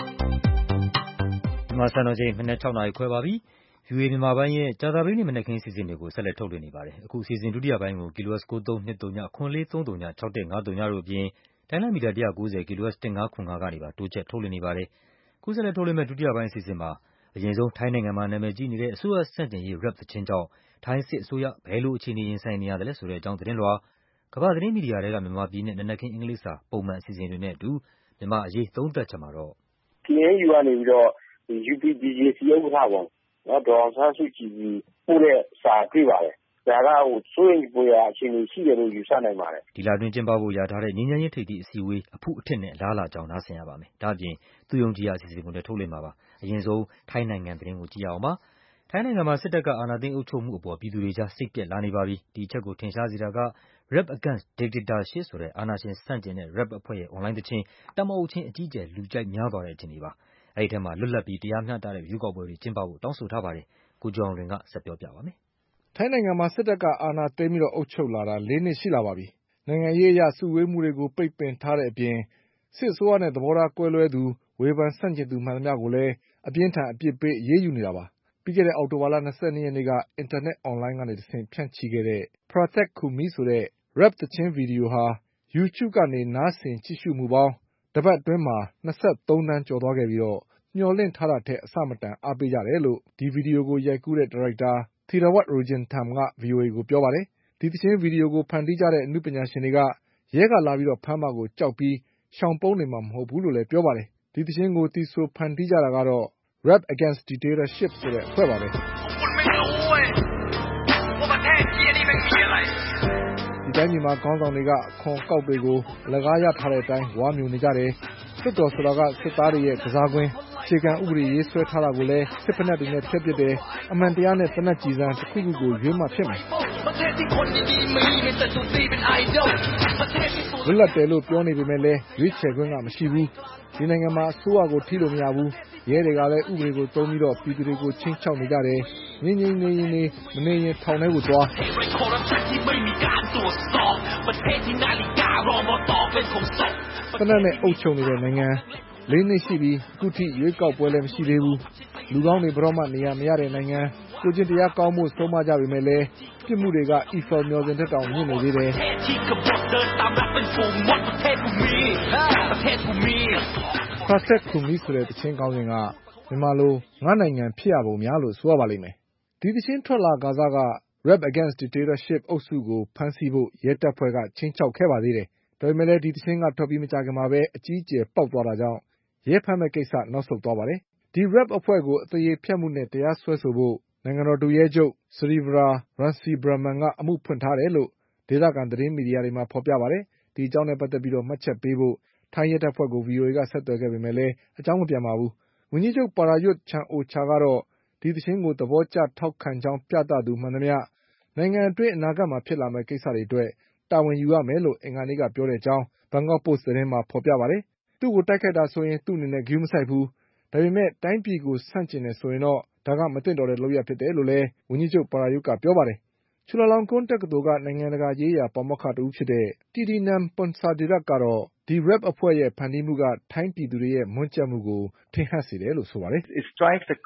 မြန်မာစံတော်ချိန်မနက် 6 နာရီခွဲပါပြီ။ VOA မြန်မာပိုင်းရဲ့ကြာသပတေးနေ့မနက်ခင်းအစီအစဉ်တွေကိုဆက်လက်ထုတ်လွှင့်နေပါတယ်။အခုအစီအစဉ်ဒုတိယပိုင်းကို kilohertz 9320 9430 6150တို့အပြင်တိုင်းလမီတာ190 kilohertz 1505ကနေပါတိုးချက်ထုတ်လွှင့်နေပါတယ်။ခုဆက်လက်ထုတ်လွှင့်မဲ့ဒုတိယပိုင်းအစီအစဉ်မှာအရင်ဆုံးထိုင်းနိုင်ငံမှာနာမည်ကြီးနေတဲ့အစိုးရဆန့်ကျင်ရေး rap သီချင်းကြောင့်ထိုင်းစစ်အစိုးရဘယ်လိုအခြေအနေရင်ဆိုင်နေရသလဲဆိုတဲ့အကြောင်းသတင်းလွှာကမ္ဘာသတင်းမီဒီယာတွေကမြန်မာပြည်နဲ့နနက်ခင်းအင်္ဂလိပ်စာပုံမှန်အစီအစဉ်တွေနဲ့အတူမြန်မာအရေးသုံးသပ်ချက်မှာတော့ PNU ကနေပြီးတော့ UPDJC ဥက္ကဋ္ဌပေါ့နော်ဒေါ်အောင်ဆန်းစုကြည်ပို့တဲ့စာတွေ့ပါတယ်။ဒါကစိုးရိမ်ဖွယ်ရာအခြေအနေရှိတယ်လို့ယူဆနိုင်ပါတယ်။ဒီလအတွင်းကျင်းပဖို့လျာထားတဲ့ငြိမ်းချမ်းရေးထိပ်သီးအစည်းအဝေးအဖုအထစ်နဲ့အလားအလာကြောင်းနားဆင်ရပါမယ်။ဒါ့အပြင်သူယုံကြည်ရာအစီအစဉ်ကိုလည်းထုတ်လွှင့်မှာပါ။အရင်ဆုံးထိုင်းနိုင်ငံသတင်းကိုကြည့်ရအောင်ပါ။ထိုင်းနိုင်ငံမှာစစ်တပ်ကအာဏာသိမ်းအုပ်ချုပ်မှုအပေါ်ပြည်သူတွေကြားစိတ်ပျက်လာနေပါပြီ။ဒီအချက်ကိုထင်ရှားစေတာက Rap Against Dictatorship ဆိုတဲ့အာဏာရှင်ဆန့်ကျင်တဲ့ rap အဖွဲ့ရဲ့ online သီချင်းတပ်မအုပ်ချင်းအကြီးအကျယ်လူကြိုက်များသွားတဲ့အခြေအနေပါ။အဲဒီထဲမှာလွတ်လပ်ပြီးတရားမျှတတဲ့ရွေးကောက်ပွဲတွေကျင်းပဖို့တောင်းဆိုထားပါတယ်။ကိုကျော်အောင်လွင်ကဆက်ပြောပြပါမယ်။ထိုင်းနိုင်ငံမှာစစ်တပ်ကအာဏာသိမ်းပြီးအုပ်ချုပ်လာတာ4 နှစ်ရှိလာပါပြီ။နိုင်ငံရေးအရစုဝေးမှုတွေကိုပိတ်ပင်ထားတဲ့အပြင်စစ်အစိုးရနဲ့သဘောထားကွဲလွဲသူဝေဖန်ဆန့်ကျင်သူမှန်သမျှကိုလည်းအပြင်းထန်အပြစ်ပေးအရေးယူနေတာပါ။ပြီးခဲ့တဲ့အောက်တိုဘာလ22 ရက်နေ့ကအင်တာနက်အွန်လိုင်းကနေတဆင့်ဖြန့်ချိခဲ့တဲ့ Prathek Khumi ဆိုတဲ့ rap သီချင်းဗီဒီယိုဟာ YouTube ကနေနားဆင်ကြည့်ရှုမှုပေါင်းတပတ်အတွင်းမှာ23 သန်းကျော်သွားခဲ့ပြီးမျှော်လင့်ထားတာထက်အဆမတန်အားပေးကြတယ်လို့ဒီဗီဒီယိုကိုရိုက်ကူးတဲ့ဒါရိုက်တာ Theerawat Rojintham က VOA ကိုပြောပါတယ်။ဒီသီချင်းဗီဒီယိုကိုဖန်တီးကြတဲ့အနုပညာရှင်တွေကရဲကလာပြီးဖမ်းမှာကိုကြောက်ပြီးရှောင်ပုန်းနေမှာမဟုတ်ဘူးလို့လည်းပြောပါတယ်။ဒီသီချင်းကိုသီဆိုဖန်တီးကြတာကတော့ Rap Against Dictatorship ဆိုတဲ့အဖွဲ့ပါပဲ။ဒီတိုင်းပြည်မှာခေါင်းဆောင်တွေကအခွန်ကောက်တွေကိုအလကားရထားတဲ့အတိုင်းဝါမျိုးနေကြတယ်။လွှတ်တော်ဆိုတာကစစ်သားတွေရဲ့ကစားကွင်းအခြေခံဥပဒေရေးဆွဲထားတာကိုလည်းစစ်ဖက်နဲ့တွေနဲ့ဖျက်ပစ်တယ်။အမှန်တရားနဲ့သေနတ်ကြည်စံတစ်ခုခုကိုရွေးမှဖြစ်မယ်။လွတ်လပ်တယ်လို့ပြောနေပေမဲ့လည်းရွေးချယ်ခွင့်ကမရှိဘူး။ဒီနိုင်ငံမှာအစိုးရကိုထိလို့မရဘူး။ရဲတွေကလည်းဥပဒေကိုသုံးပြီးပြည်သူတွေကိုချင်းချောက်နေကြတယ်။ငြိမ်းငြိမ်းနေရင်နေမနေရင်ထောင်ထဲကိုသွား။သေနတ်နဲ့အုပ်ချုပ်နေတဲ့နိုင်ငံ4 နှစ်ရှိပြီအခုထိရွေးကောက်ပွဲလည်းမရှိသေးဘူး။လူကောင်းတွေဘယ်တော့မှနေရာမရတဲ့နိုင်ငံကိုကျင့်တရားကောင်းဖို့ဆုံးမကြပေမဲ့လည်းပြစ်မှုတွေက Eiffel မျှော်စင်တက်တောင်မြင့်နေသေးတယ်။ Prathek Khumi ဆိုတဲ့တခြင်းကောင်းစဉ်ကမြန်မာလိုငါနိုင်ငံဖြစ်ရပုံများလို့ဆိုရပါလိမ့်မယ်။ဒီတခြင်းထွက်လာကစားက Rap Against Dictatorship အုပ်စုကိုဖမ်းဆီးဖို့ရဲတပ်ဖွဲ့ကချင်းချောက်ခဲ့ပါသေးတယ်။ဒါပေမဲ့လည်းဒီတခြင်းကထွက်ပြီးမကြာခင်မှာပဲအကြီးအကျယ်ပေါက်သွားတာကြောင့်ရဲဖမ်းမဲ့ကိစ္စနောက်ဆုတ်သွားပါတယ်။ဒီ rap အဖွဲ့ကိုအသရေဖျက်မှုနဲ့တရားစွဲဆိုဖို့နိုင်ငံတော်ဒုရဲချုပ် Srivijaya Rangsibraman ကအမှုဖွင့်ထားတယ်လို့ဒေသခံသတင်းမီဒီယာတွေမှာဖေါ်ပြပါတယ်။ဒီအကြောင်းနဲ့ပတ်သက်ပြီးမှတ်ချက်ပေးဖို့ထိုင်းရဲတပ်ဖွဲ့ကို VOA ကဆက်သွယ်ခဲ့ပေမဲ့လည်းအကြောင်းမပြန်ပါဘူး။ဝန်ကြီးချုပ် Prayut Chan-o-cha ကတော့ဒီသီချင်းကိုသဘောကျထောက်ခံကြောင်းပြသသူမှန်သမျှနိုင်ငံအတွင်းအနာဂတ်မှာဖြစ်လာမယ့်ကိစ္စတွေအတွက်တာဝန်ယူရမယ်လို့အင်္ဂါနေ့ကပြောတဲ့အကြောင်း Bangkok Post သတင်းမှာဖေါ်ပြပါတယ်။သူ့ကိုတိုက်ခိုက်တာဆိုရင်သူ့အနေနဲ့ဂရုမစိုက်ဘူး။ဒါပေမဲ့တိုင်းပြည်ကိုဆန့်ကျင်တယ်ဆိုရင်တော့ဒါကမသင့်တော်တဲ့လုပ်ရပ်ဖြစ်တယ်လို့လည်းဝန်ကြီးချုပ် Prayut ကပြောပါတယ်။ Chulalongkorn တက္ကသိုလ်ကနိုင်ငံတကာရေးရာပါမောက္ခတဦးဖြစ်တဲ့ Thitinan Pongsudhirak ကတော့ဒီ rap အဖွဲ့ရဲ့ဖန်တီးမှုကထိုင်းပြည်သူတွေရဲ့မွန်းကြပ်မှုကိုထင်ဟပ်စေတယ်လို့ဆိုပါတယ်။ “တကယ်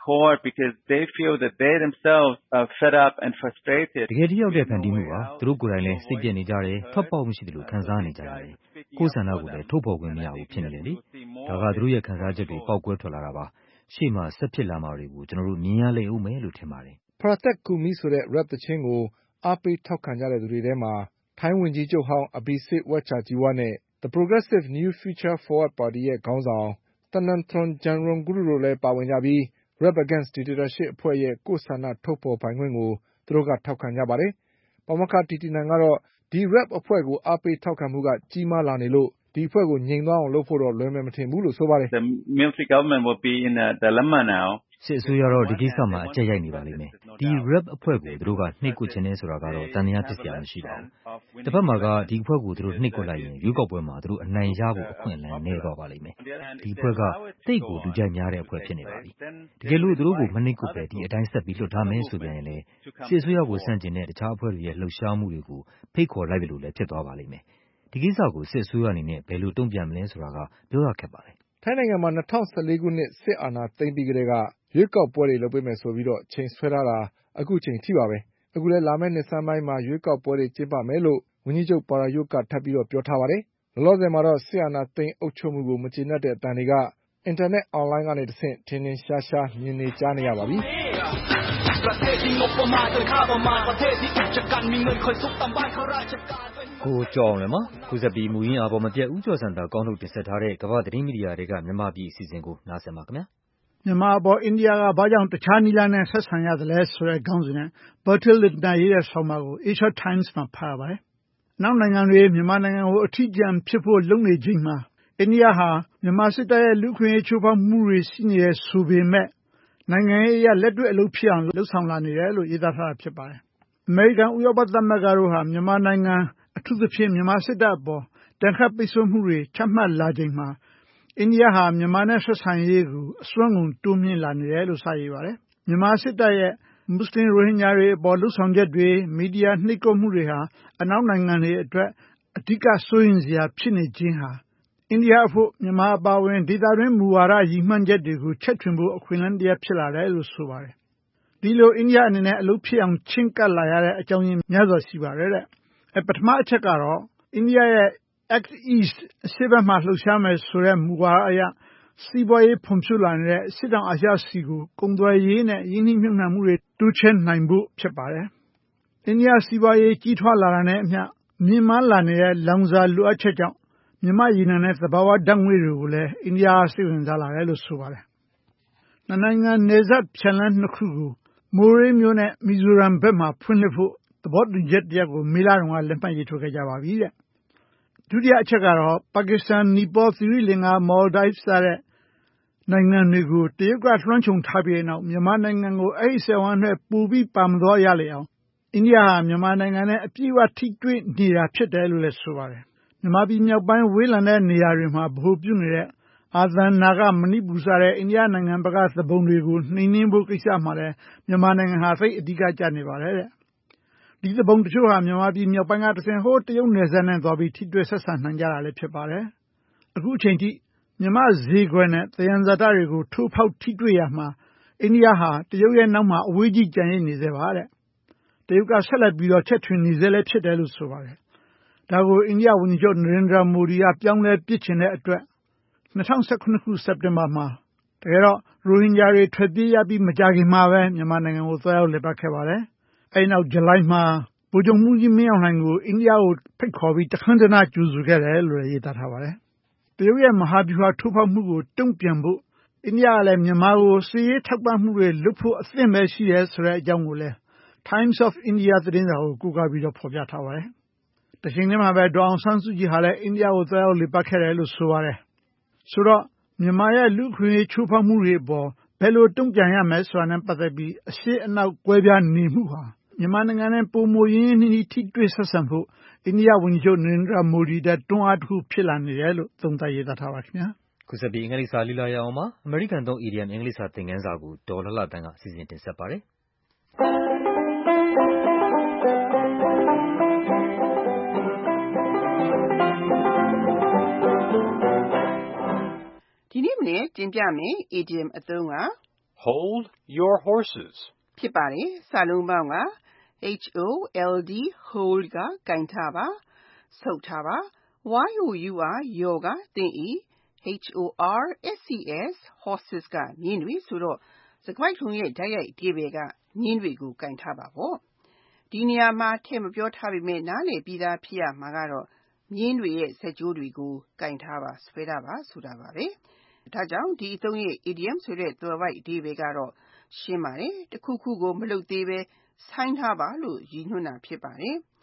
ထိရောက်တဲ့ဖန်တီးမှုပါ။သူတို့ကိုယ်တိုင်လည်းစိတ်ပျက်နေကြတယ်။ထွက်ပေါက်မရှိသလိုခံစားနေကြရတယ်။ကိုယ့်ဆန္ဒကိုလည်းထုတ်ဖေါ်ခွင့်မရဘူးဖြစ်နေတယ်လေ။ဒါကသူတို့ရဲ့ခံစားချက်တွေပေါက်ကွဲထွက်လာတာပါ။ရှေ့မှာဆက်ဖြစ်လာမှာတွေကိုကျနော်တို့မြင်ရလိမ့်ဦးမယ်လို့ထင်ပါတယ်။” Prathek Khumi ဆိုတဲ့ rap သီချင်းကိုအားပေးထောက်ခံကြတဲ့သူတွေထဲမှာထိုင်းဝန်ကြီးချုပ်ဟောင်း Abhisit Wetchacjiwat နဲ့ The Progressive New Future Forward ပါတီရဲ့ခေါင်းဆောင် Thanathorn Juangroongruangkul တို့လည်းပါဝင်ကြပြီး Rap Against Dictatorship အဖွဲ့ရဲ့ကိုယ့်ဆန္ဒထုတ်ဖေါ်ပိုင်ခွင့်ကိုသူတို့ကထောက်ခံကြပါတယ်။ပါမောက္ခ Thitinan ကတော့ဒီ rap အဖွဲ့ကိုအားပေးထောက်ခံမှုကကြီးမားလာနေလို့ဒီအဖွဲ့ကိုငြိမ်သွားအောင်လုပ်ဖို့တော့လွယ်မယ်မထင်ဘူးလို့ဆိုပါတယ် The Military government will be in a dilemma now. စစ်အစိုးရတော့ဒီကိစ္စမှာအကျက်ရိုက်နေပါလိမ့်မယ်။ဒီ rap အဖွဲ့ကိုသူတို့ကနှိပ်ကွပ်ခြင်းနဲ့ဆိုတာကတော့တန်တရားဖြစ်စရာမရှိပါဘူး။တစ်ဖက်မှာကဒီအဖွဲ့ကိုသူတို့နှိပ်ကွပ်လိုက်ရင်ရွေးကောက်ပွဲမှာသူတို့အနိုင်ရဖို့အခွင့်အလမ်းနည်းသွားပါလိမ့်မယ်။ဒီအဖွဲ့ကတိတ်ကိုလူကြိုက်များတဲ့အဖွဲ့ဖြစ်နေပါပြီ။တကယ်လို့သူတို့ကိုမနှိပ်ကွပ်ပဲဒီအတိုင်းဆက်ပြီးလွှတ်ထားမယ်ဆိုပြန်ရင်လေစစ်အစိုးရကိုဆန့်ကျင်တဲ့တခြားအဖွဲ့တွေရဲ့လှုပ်ရှားမှုတွေကိုဖိတ်ခေါ်လိုက်တယ်လို့လည်းဖြစ်သွားပါလိမ့်မယ်။ဒီကိစ္စကိုစစ်အစိုးရအနေနဲ့ဘယ်လိုတုံ့ပြန်မလဲဆိုတာကပြောရခက်ပါတယ်။ထိုင်းနိုင်ငံမှာ2014ခုနှစ်စစ်အာဏာသိမ်းပြီးကတည်းကရွေးကောက်ပွဲတွေလုပ်ပေးမယ်ဆိုပြီးတော့ချိန်ဆွဲထားတာအခုချိန်ထိပါပဲ။အခုလည်းလာမယ့်နှစ်ဆန်းပိုင်းမှာရွေးကောက်ပွဲတွေကျင်းပမယ်လို့ဝန်ကြီးချုပ်ပါရာယွတ်ကထပ်ပြီးတော့ပြောထားပါတယ်။လောလောဆယ်မှာတော့စစ်အာဏာသိမ်းအုပ်ချုပ်မှုကိုမကျေနပ်တဲ့အသံတွေကအင်တာနက်အွန်လိုင်းကနေတဆင့်ထင်ထင်ရှားရှားမြင်နေကြားနေရပါပြီ။ကိုကြောင်လည်းမခုဆက်ပြီးမူရင်းအားပေါ်မပြတ်ဦးကျော်စံတာကောင်းထုတ်တင်ဆက်ထားတဲ့ကမ္ဘာသတင်းမီဒီယာတွေကမြန်မာပြည်အစီအစဉ်ကိုနားဆင်ပါခင်ဗျာမြန်မာအပေါ်အိန္ဒိယကဘာကြောင့်တခြားနည်းလမ်းနဲ့ဆက်ဆံရသလဲဆိုတဲ့ခေါင်းစဉ်နဲ့ Bertil Lintner ရေးတဲ့ဆောင်းပါးကို Asia Times မှာဖတ်ရပါတယ်။နောက်နိုင်ငံတွေမြန်မာနိုင်ငံကိုအထီးကျန်ဖြစ်ဖို့လုပ်နေချိန်မှာအိန္ဒိယဟာမြန်မာစစ်တပ်ရဲ့လူ့အခွင့်အရေးချိုးဖောက်မှုတွေရှိနေဆိုပေမဲ့နိုင်ငံရေးအရလက်တွေ့အလုပ်ဖြစ်အောင်လှုပ်ဆောင်လာနေတယ်လို့ရေးသားထားတာဖြစ်ပါတယ်။အမေရိကန်ဥရောပသမဂ္ဂတို့ဟာမြန်မာနိုင်ငံအထူးသဖြင့်မြန်မာစစ်တပ်အပေါ်တန်ခတ်ပိတ်ဆို့မှုတွေချမှတ်လာချိန်မှာအိန္ဒိယဟာမြန်မာနဲ့ဆက်ဆံရေးကိုအစွမ်းကုန်တိုးမြင့်လာနေတယ်လို့စရေးပါတယ်။မြန်မာစစ်တပ်ရဲ့မွတ်စလင်ရိုဟင်ဂျာတွေအပေါ်လှုပ်ဆောင်ချက်တွေမီဒီယာနှိပ်ကွပ်မှုတွေဟာအနောက်နိုင်ငံတွေအတွက်အဓိကစိုးရိမ်စရာဖြစ်နေခြင်းဟာအိန္ဒိယအဖို့မြန်မာအပါအဝင်ဒေသတွင်းမူဝါဒရည်မှန်းချက်တွေကိုချက်ထွင်ဖို့အခွင့်အလမ်းတရားဖြစ်လာတယ်လို့ဆိုပါတယ်။ဒီလိုအိန္ဒိယအနေနဲ့အလုပ်ဖြစ်အောင်ချင့်ကပ်လာရတဲ့အကြောင်းရင်းများစွာရှိပါတယ်တဲ့။ပထမအချက်ကတော့အိန္ဒိယရဲ့ Act East အရှေ့ဘက်မှာလှုပ်ရှားမယ်ဆိုတဲ့မူဝါဒအရစီးပွားရေးဖွံ့ဖြိုးလာနေတဲ့စစ်တောင်အာရှစီကိုကုန်သွယ်ရေးနဲ့ယင်းနှိမ့်မြှုပ်နှံမှုတွေတိုးချဲ့နိုင်ဖို့ဖြစ်ပါတယ်။အိန္ဒိယစီးပွားရေးကြီးထွားလာတာနဲ့အမျှမြင့်မားလာနေတဲ့လောင်စာလိုအပ်ချက်ကြောင့်မြန်မာရေနံနဲ့သဘာဝဓာတ်ငွေ့တွေကိုလည်းအိန္ဒိယကစိတ်ဝင်စားလာတယ်လို့ဆိုပါတယ်။နိုင်ငံနယ်စပ်ဖြတ်လမ်းနှစ်ခုကိုမိုးရေးမျိုးနဲ့မီဇိုရမ်ဘက်မှာဖွင့်လှစ်ဖို့သဘောတူချက်တရပ်ကိုမေလတုန်းကလက်မှတ်ရေးထိုးခဲ့ကြပါပြီတဲ့။ဒုတိယအချက်ကတော့ပါကစ္စတန်နီပေါသီရိလင်္ကာမော်လ်ဒိုက်စတဲ့နိုင်ငံတွေကိုတရုတ်ကလွှမ်းခြုံထားပြီးနောက်မြန်မာနိုင်ငံကိုအဲ့ဒီဆက်ဝန်းနဲ့ပိုပြီးပါမသွားရလေအောင်အိန္ဒိယဟာမြန်မာနိုင်ငံနဲ့အပြည့်အဝထိတွေ့နေတာဖြစ်တယ်လို့လည်းဆိုပါတယ်။မြန်မာပြည်မြောက်ပိုင်းဝေးလံတဲ့နေရာတွေမှာဗဟိုပြုနေတဲ့အာသံနာဂမဏိပူစတဲ့အိန္ဒိယနိုင်ငံဘက်ကသဘုံတွေကိုနှိမ်နင်းဖို့ကိစ္စမှာလည်းမြန်မာနိုင်ငံဟာသိအဓိကကျနေပါတယ်တဲ့။ဒီသဘုံတချို့ဟာမြန်မာပြည်မြောက်ပိုင်းကတဆင့်ဟိုးတရုတ်နယ်စပ်နဲ့သွားပြီးထိတွေ့ဆက်ဆံနိုင်ကြတာလည်းဖြစ်ပါတယ်။အခုအချိန်ထိမြန်မာဈေးကွက်နဲ့သယံဇာတတွေကိုထိုးဖောက်ထိတွေ့ရမှာအိန္ဒိယဟာတရုတ်ရဲ့နောက်မှာအဝေးကြီးကြံရည်နေသေးပါတဲ့။တရုတ်ကဆက်လက်ပြီးတော့ချက်ထွင်နေသေးလည်းဖြစ်တယ်လို့ဆိုပါတယ်။ဒါကိုအိန္ဒိယဝန်ကြီးချုပ်နရင်ဒရာမိုဒီကပြောင်းလဲပစ်ချင်တဲ့အတွက်2019ခုစက်တင်ဘာမှာတကယ်တော့ရိုဟင်ဂျာတွေထွက်ပြေးရပြီးမကြခင်မှာပဲမြန်မာနိုင်ငံကိုသွားရောက်လည်ပတ်ခဲ့ပါတယ်။အဲဒီနောက်ဇူလိုင်မှာဗိုလ်ချုပ်မှူးကြီးမင်းအောင်လှိုင်ကိုအိန္ဒိယကိုဖိတ်ခေါ်ပြီးတခမ်းတနားကြိုဆိုခဲ့တယ်လို့ရေးသားထားပါတယ်။တရုတ်ရဲ့မဟာဗျူဟာထိုးဖောက်မှုကိုတုံ့ပြန်ဖို့အိန္ဒိယကလည်းမြန်မာကိုစစ်ရေးထောက်ပံ့မှုတွေလုပ်ဖို့အသင့်ပဲရှိတယ်ဆိုတဲ့အကြောင်းကိုလည်း Times of India သတင်းစာကိုကိုးကားပြီးတော့ဖော်ပြထားပါတယ်။တချိန်တည်းမှာပဲဒေါ်အောင်ဆန်းစုကြည်ဟာလည်းအိန္ဒိယကိုသွားရောက်လည်ပတ်ခဲ့တယ်လို့ဆိုပါတယ်။ဆိုတော့မြန်မာရဲ့လူ့အခွင့်အရေးချိုးဖောက်မှုတွေအပေါ်ဘယ်လိုတုံ့ပြန်ရမလဲဆိုတာနဲ့ပတ်သက်ပြီးအရှေ့အနောက်ကွဲပြားနေမှုဟာမြန်မာနိုင်ငံနဲ့ပိုမိုရင်းရင်းနှီးနှီးထိတွေ့ဆက်ဆံဖို့အိန္ဒိယဝန်ကြီးချုပ်နရင်ဒရာမိုဒီတဲ့တွန်းအားတစ်ခုဖြစ်လာနေတယ်လို့သုံးသပ်ရေးသားထားပါခင်ဗျာခုဆက်ပြီးအင်္ဂလိပ်စာလေ့လာရအောင်ပါအမေရိကန်သုံး idiom အင်္ဂလိပ်စာသင်ခန်းစာကိုဒေါ်လှလှတန်းကစီစဉ်တင်ဆက်ပါတယ်ဒီနေ့မနေ့တင်ပြမယ် idiom အသုံးက Hold your horses ဖြစ်ပါတယ်စာလုံးပေါင်းက HOLD hold ကကင်ထားပါဆုတ်ထားပါ YOUR ယောကသင်ဤ HORSES horses ကမြင်းတွေဆိုတော့စကားထုံရဲ့ဓာတ်ရိုက်အဓိပ္ပာယ်ကမြင်းတွေကိုကင်ထားပါပေါ့ဒီနေရာမှာထည့်မပြောထားပေမဲ့နားလည်ပြီးသားဖြစ်ရမှာကတော့မြင်းတွေရဲ့ဇက်ကြိုးတွေကိုကင်ထားပါဆွဲထားပါဆိုတာပါပဲဒါကြောင့်ဒီအသုံးရဲ့ idiom ဆိုတဲ့သွယ်ဝိုက်အဓိပ္ပာယ်ကတော့ရှင်းပါတယ်တခုခုကိုမလုပ်သေးပဲဆိုင်းထားပါလို့ရည်ညွှန်းတာဖြစ်ပါတယ်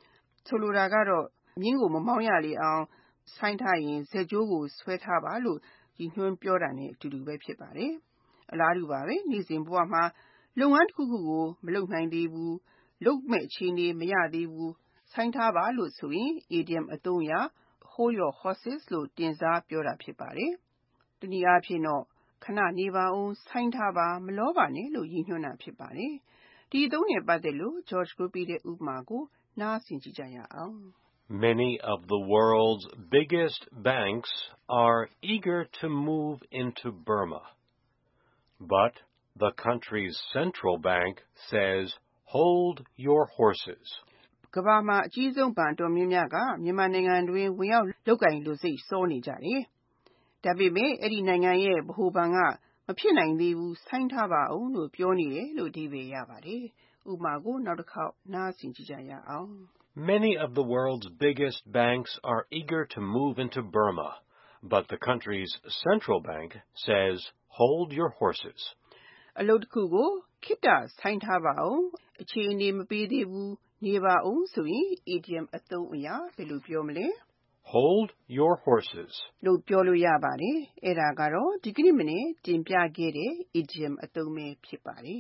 ဆိုလိုတာကတော့မြင်းကိုမမောင်းရလေအောင်ဆိုင်းထားရင်ဇက်ကြိုးကိုဆွဲထားပါလို့ရည်ညွှန်းပြောတာနဲ့အတူတူပဲဖြစ်ပါတယ်။အလားတူပါပဲနေ့စဉ်ဘဝမှာလုပ်ငန်းတစ်ခုခုကိုမလုပ်နိုင်သေးဘူးလုပ်မဲ့အခြေအနေမရသေးဘူးဆိုင်းထားပါလို့ဆိုရင် idiom အသုံးအရ hold your horses လို့တင်စားပြောတာဖြစ်ပါတယ်။တနည်းအားဖြင့်တော့ခဏနေပါဦးဆိုင်းထားပါမလောပါနဲ့လို့ရည်ညွှန်းတာဖြစ်ပါတယ်။ဒီအသုံးနဲ့ပတ်သက်လို့ George ကိုပြတဲ့ဥပမာကိုနားဆင်ကြည့်ကြရအောင်။ Many of the world's biggest banks are eager to move into Burma, but the country's central bank says, hold your horses. ကမ္ဘာမှာအကြီးဆုံးဘဏ်တော်များများကမြန်မာနိုင်ငံတွင်ဝင်ရောက်လုပ်ကိုင်လို့စိတ်စောနေကြတယ်။ဒါပေမဲ့အဲ့ဒီနိုင်ငံရဲ့ဗဟိုဘဏ်ကမဖြစ်နိုင်သေးဘူးဆိုင်းထားပါအောင်လို့ပြောနေတယ်လို့အဓိပ္ပာယ်ရပါတယ်။ဥပမာကိုနောက်တစ်ခေါက်နားဆင်ကြည့်ကြရအောင်။ Many of the world's biggest banks are eager to move into Burma, but the country's central bank says, hold your horses. အလုပ်တစ်ခုကိုခေတ္တဆိုင်းထားပါအောင်အခြေအနေမပေးသေးဘူးနေပါအောင်ဆိုရင် idiom အသုံးအရဘယ်လိုပြောမလဲ Hold your horses လို့ပြောလို့ရပါတယ်။အဲ့ဒါကတော့ဒီကနေ့မနေ့တင်ပြခဲ့တဲ့ idiom အသုံးပဲဖြစ်ပါတယ်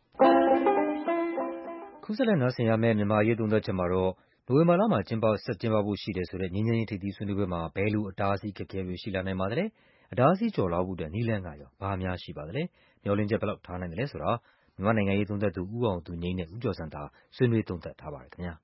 ။ခုဆက်လက်နားဆင်ရမယ့်မြန်မာရေးသုံးသပ်ချက်မှာတော့နိုဝင်ဘာလမှာဆက်ကျင်းပဖို့ရှိတယ်ဆိုတဲ့ငြိမ်းချမ်းရေးထိပ်သီးဆွေးနွေးပွဲမှာဘယ်လိုအတားအဆီးအခက်အခဲတွေရှိလာနိုင်ပါသလဲ။အတားအဆီးကျော်လွှားဖို့အတွက်နည်းလမ်းကရောဘာများရှိပါသလဲ။မျှော်လင့်ချက်ဘယ်လောက်ထားနိုင်သလဲဆိုတာမြန်မာနိုင်ငံရေးသုံးသပ်သူဦးအောင်သူငြိမ်းနဲ့ဦးကျော်စံသာဆွေးနွေးသုံးသပ်ထားပါတယ်ခင်ဗျာ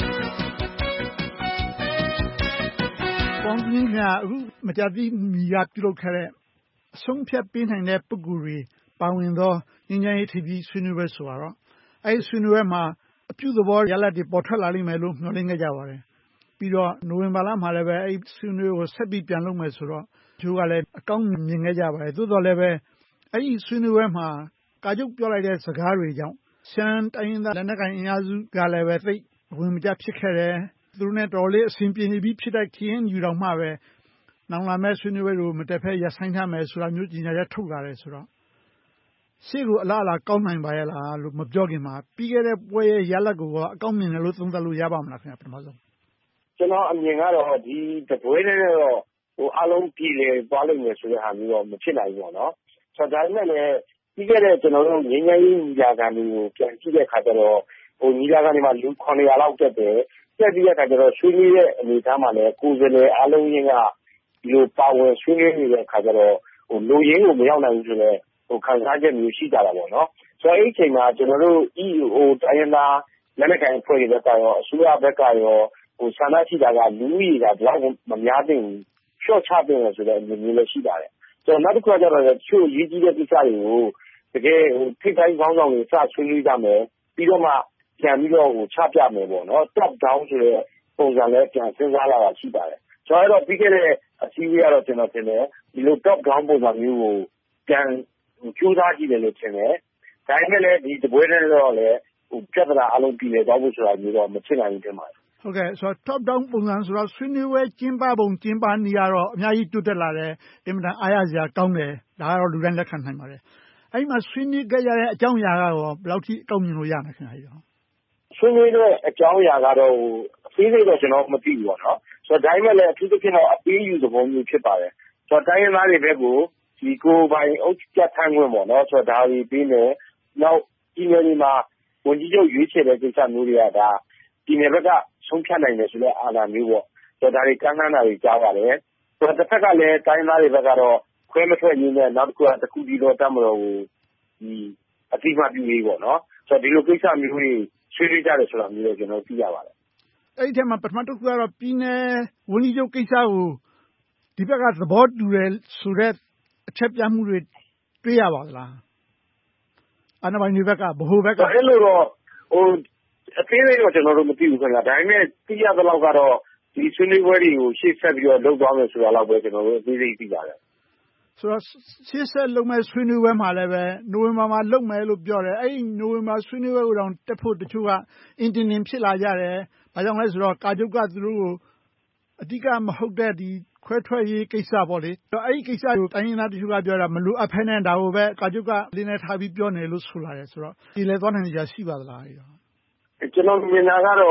။ပေါင်းစည်းများအခုမကြတိမီကပြုလုပ်ခဲ့တဲ့အဆုံးဖြတ်ပေးနိုင်တဲ့ပုဂ္ဂိုလ်တွေပါဝင်သောငြိမ်းချမ်းရေးထိပ်သီးဆွေးနွေးပွဲဆိုတော့အဲဒီဆွေးနွေးပွဲမှာအပြုသဘောရလဒ်တွေပေါ်ထွက်လာလိမ့်မယ်လို့မျှော်လင့်ခဲ့ကြပါတယ်။ပြီးတော့နိုဝင်ဘာလမှာလည်းပဲအဲဒီဆွေးနွေးကိုဆက်ပြီးပြန်လုပ်မယ်ဆိုတော့ကျိုးကလည်းအကောင်းမြင်ခဲ့ကြပါတယ်။သို့တော်လည်းပဲအဲဒီဆွေးနွေးပွဲမှာကာချုပ်ပြောလိုက်တဲ့စကားတွေကြောင့်ရှမ်းတိုင်းရင်းသားလက်နက်ကိုင်အင်အားစုကလည်းပဲသိဝင်မကျဖြစ်ခဲ့တယ်။သူတို့နဲ့တော်လေးအဆင်ပြေနေပြီးဖြစ်တဲ့ KNU တောင်မှပဲနောက်လာမယ့်ဆွေးနွေးပွဲကိုမတက်ဖဲရပ်ဆိုင်းထားမယ်ဆိုတာမျိုးကြီးညာချက်ထုတ်လာတယ်ဆိုတော့ရှေ့ကိုအလားအလာကောင်းနိုင်ပါရဲ့လားလို့မပြောခင်မှာပြီးခဲ့တဲ့ပွဲရဲ့ရလဒ်ကိုအကောင်းမြင်တယ်လို့သုံးသပ်လို့ရပါမလားခင်ဗျာပထမဆုံးကျွန်တော်အမြင်ကတော့ဒီတပွဲနဲ့တော့အားလုံးပြည်လေသွားလိမ့်မယ်ဆိုတဲ့ဟာမျိုးတော့မဖြစ်နိုင်ဘူးပေါ့နော်ဆိုတော့ဒါပေမဲ့လည်းပြီးခဲ့တဲ့ကျွန်တော်တို့ငြိမ်းချမ်းရေးညီလာခံတွေကိုပြန်ကြည့်တဲ့အခါကျတော့ညီလာခံတွေမှာလူ900လောက်တက်တယ်တက်ပြီးတဲ့အခါကျတော့ဆွေးနွေးတဲ့အနေအထားမှာလည်းကိုယ်စားလှယ်အားလုံးရင်းကဒီလိုပါဝင်ဆွေးနွေးနေတဲ့အခါကျတော့လူရင်းကိုမရောက်နိုင်ဘူးဆိုတော့ခံစားချက်မျိုးရှိကြတာပေါ့နော်ဆိုတော့အဲ့ဒီအချိန်မှာကျွန်တော်တို့ EO တိုင်းရင်းသားလက်နက်ကိုင်အဖွဲ့တွေဘက်ကရောအစိုးရဘက်ကရောဆန္ဒရှိတာကလူကြီးကဒီလောက်မများသင့်ဘူးရှော့ချသင့်တယ်ဆိုတဲ့အမြင်မျိုးလည်းရှိပါတယ်ဆိုတော့နောက်တစ်ခုကျတော့ချို့ရေးကြီးတဲ့ကိစ္စတွေကိုတကယ်ထိပ်တိုင်းခေါင်းဆောင်တွေစဆွေးနွေးကြမယ်ပြီးတော့မှပြန်ပြီးတော့ချပြမယ်ပေါ့နော် top down ဆိုတဲ့ပုံစံနဲ့ပြန်စဉ်းစားလာတာရှိပါတယ်ဆိုတော့ပြီးခဲ့တဲ့အစည်းအဝေးကတော့ကျွန်တော်ထင်တယ်ဒီလို top down ပုံစံမျိုးကိုပြန်ကျိုးစားကြည့်တယ်လို့ထင်တယ်ဒါပေမဲ့လည်းဒီတပွဲနဲ့တော့လည်းပြဿနာအလုံးပြည်လည်သွားဖို့ဆိုတာမျိုးတော့မဖြစ်နိုင်ဘူးထင်ပါတယ်ဟုတ်ကဲ့ဆိုတော့ top down ပုံစံဆိုတော့ဆွေးနွေးပွဲကျင်းပပုံကျင်းပနည်းကတော့အများကြီးတိုးတက်လာတယ်အင်မတန်အားရစရာကောင်းတယ်ဒါကတော့လူတိုင်းလက်ခံနိုင်ပါတယ်အဲ့ဒီမှာဆွေးနွေးကြရတဲ့အကြောင်းအရာကရောဘယ်လောက်ထိအကောင်းမြင်လို့ရမှာခင်ဗျာဆွေးနွေးတဲ့အကြောင်းအရာကတော့အသေးစိတ်တော့ကျွန်တော်မသိဘူးပေါ့နော်ဆိုတော့ဒါပေမဲ့လည်းအထူးသဖြင့်တော့အပေးယူသဘောမျိုးဖြစ်ပါတယ်ဆိုတော့တိုင်းရင်းသားတွေဘက်ကိုဒီကိုယ်ပိုင်အုပ်ချုပ်ထိုင်ခွင့်ပေါ့နော်ဆိုတော့ဒါတွေပြီးနေနောက်ဒီနယ်တွေမှာဝန်ကြီးချုပ်ရွေးချယ်တဲ့ကိစ္စမျိုးတွေကဒါဒီနယ်ဘက်ကဆုံးဖြတ်နိုင်တယ်ဆိုတဲ့အာဏာမျိုးပေါ့ဆိုတော့ဒါတွေကမ်းလှမ်းတာတွေကြားပါတယ်ဆိုတော့တစ်ဖက်ကလည်းတိုင်းသားတွေဘက်ကတော့ခွဲမထွက်ရင်းနဲ့နောက်တစ်ခုကတခုဒီတော့တတ်မတော်ကိုဒီအတိအမှပြုရေးပေါ့နော်ဆိုတော့ဒီလိုကိစ္စမျိုးတွေဆွေးနွေးကြတယ်ဆိုတာမျိုးတော့ကျွန်တော်သိရပါတယ်အဲ့ဒီထဲမှာပထမတစ်ခုကတော့ပြည်နယ်ဝန်ကြီးချုပ်ကိစ္စကိုဒီဘက်ကသဘောတူတယ်ဆိုတဲ့အချက်ပြမှုတွေတွေ့ရပါသလားအာဏာပိုင်တွေဘက်ကဗဟိုဘက်ကအဲ့လိုတော့အသေးစိတ်တော့ကျွန်တော်တို့မသိဘူးခင်ဗျာဒါပေမဲ့သိရသလောက်ကတော့ဒီဆွေးနွေးပွဲတွေကိုရှေ့ဆက်ပြီးတော့လုပ်သွားမယ်ဆိုတာလောက်ပဲကျွန်တော်တို့အသေးစိတ်သိပါတယ်ဆိုတော့ရှေ့ဆက်လုပ်မဲ့ဆွေးနွေးပွဲမှာလည်းပဲနိုဝင်ဘာမှာလုပ်မယ်လို့ပြောတယ်အဲ့ဒီနိုဝင်ဘာဆွေးနွေးပွဲကိုတော့တက်ဖို့တချို့ကအင်တင်တင်ဖြစ်လာကြတယ်ဘာကြောင့်လဲဆိုတော့ကာချုပ်ကသူတို့ကိုအဓိကမဟုတ်တဲ့ဒီခွဲထွက်ရေးကိစ္စပေါ့လေအဲ့ဒီကိစ္စကိုတိုင်းရင်းသားတချို့ကပြောတာမလိုအပ်ဖ ೇನೆ ဒါကိုပဲကာချုပ်ကလေးနဲ့ထားပြီးပြောနေလို့ဆိုလာတယ်ဆိုတော့ဒီလေသွားနိုင်ကြရှိပါသလားကျွန်တော်မြင်တာကတော့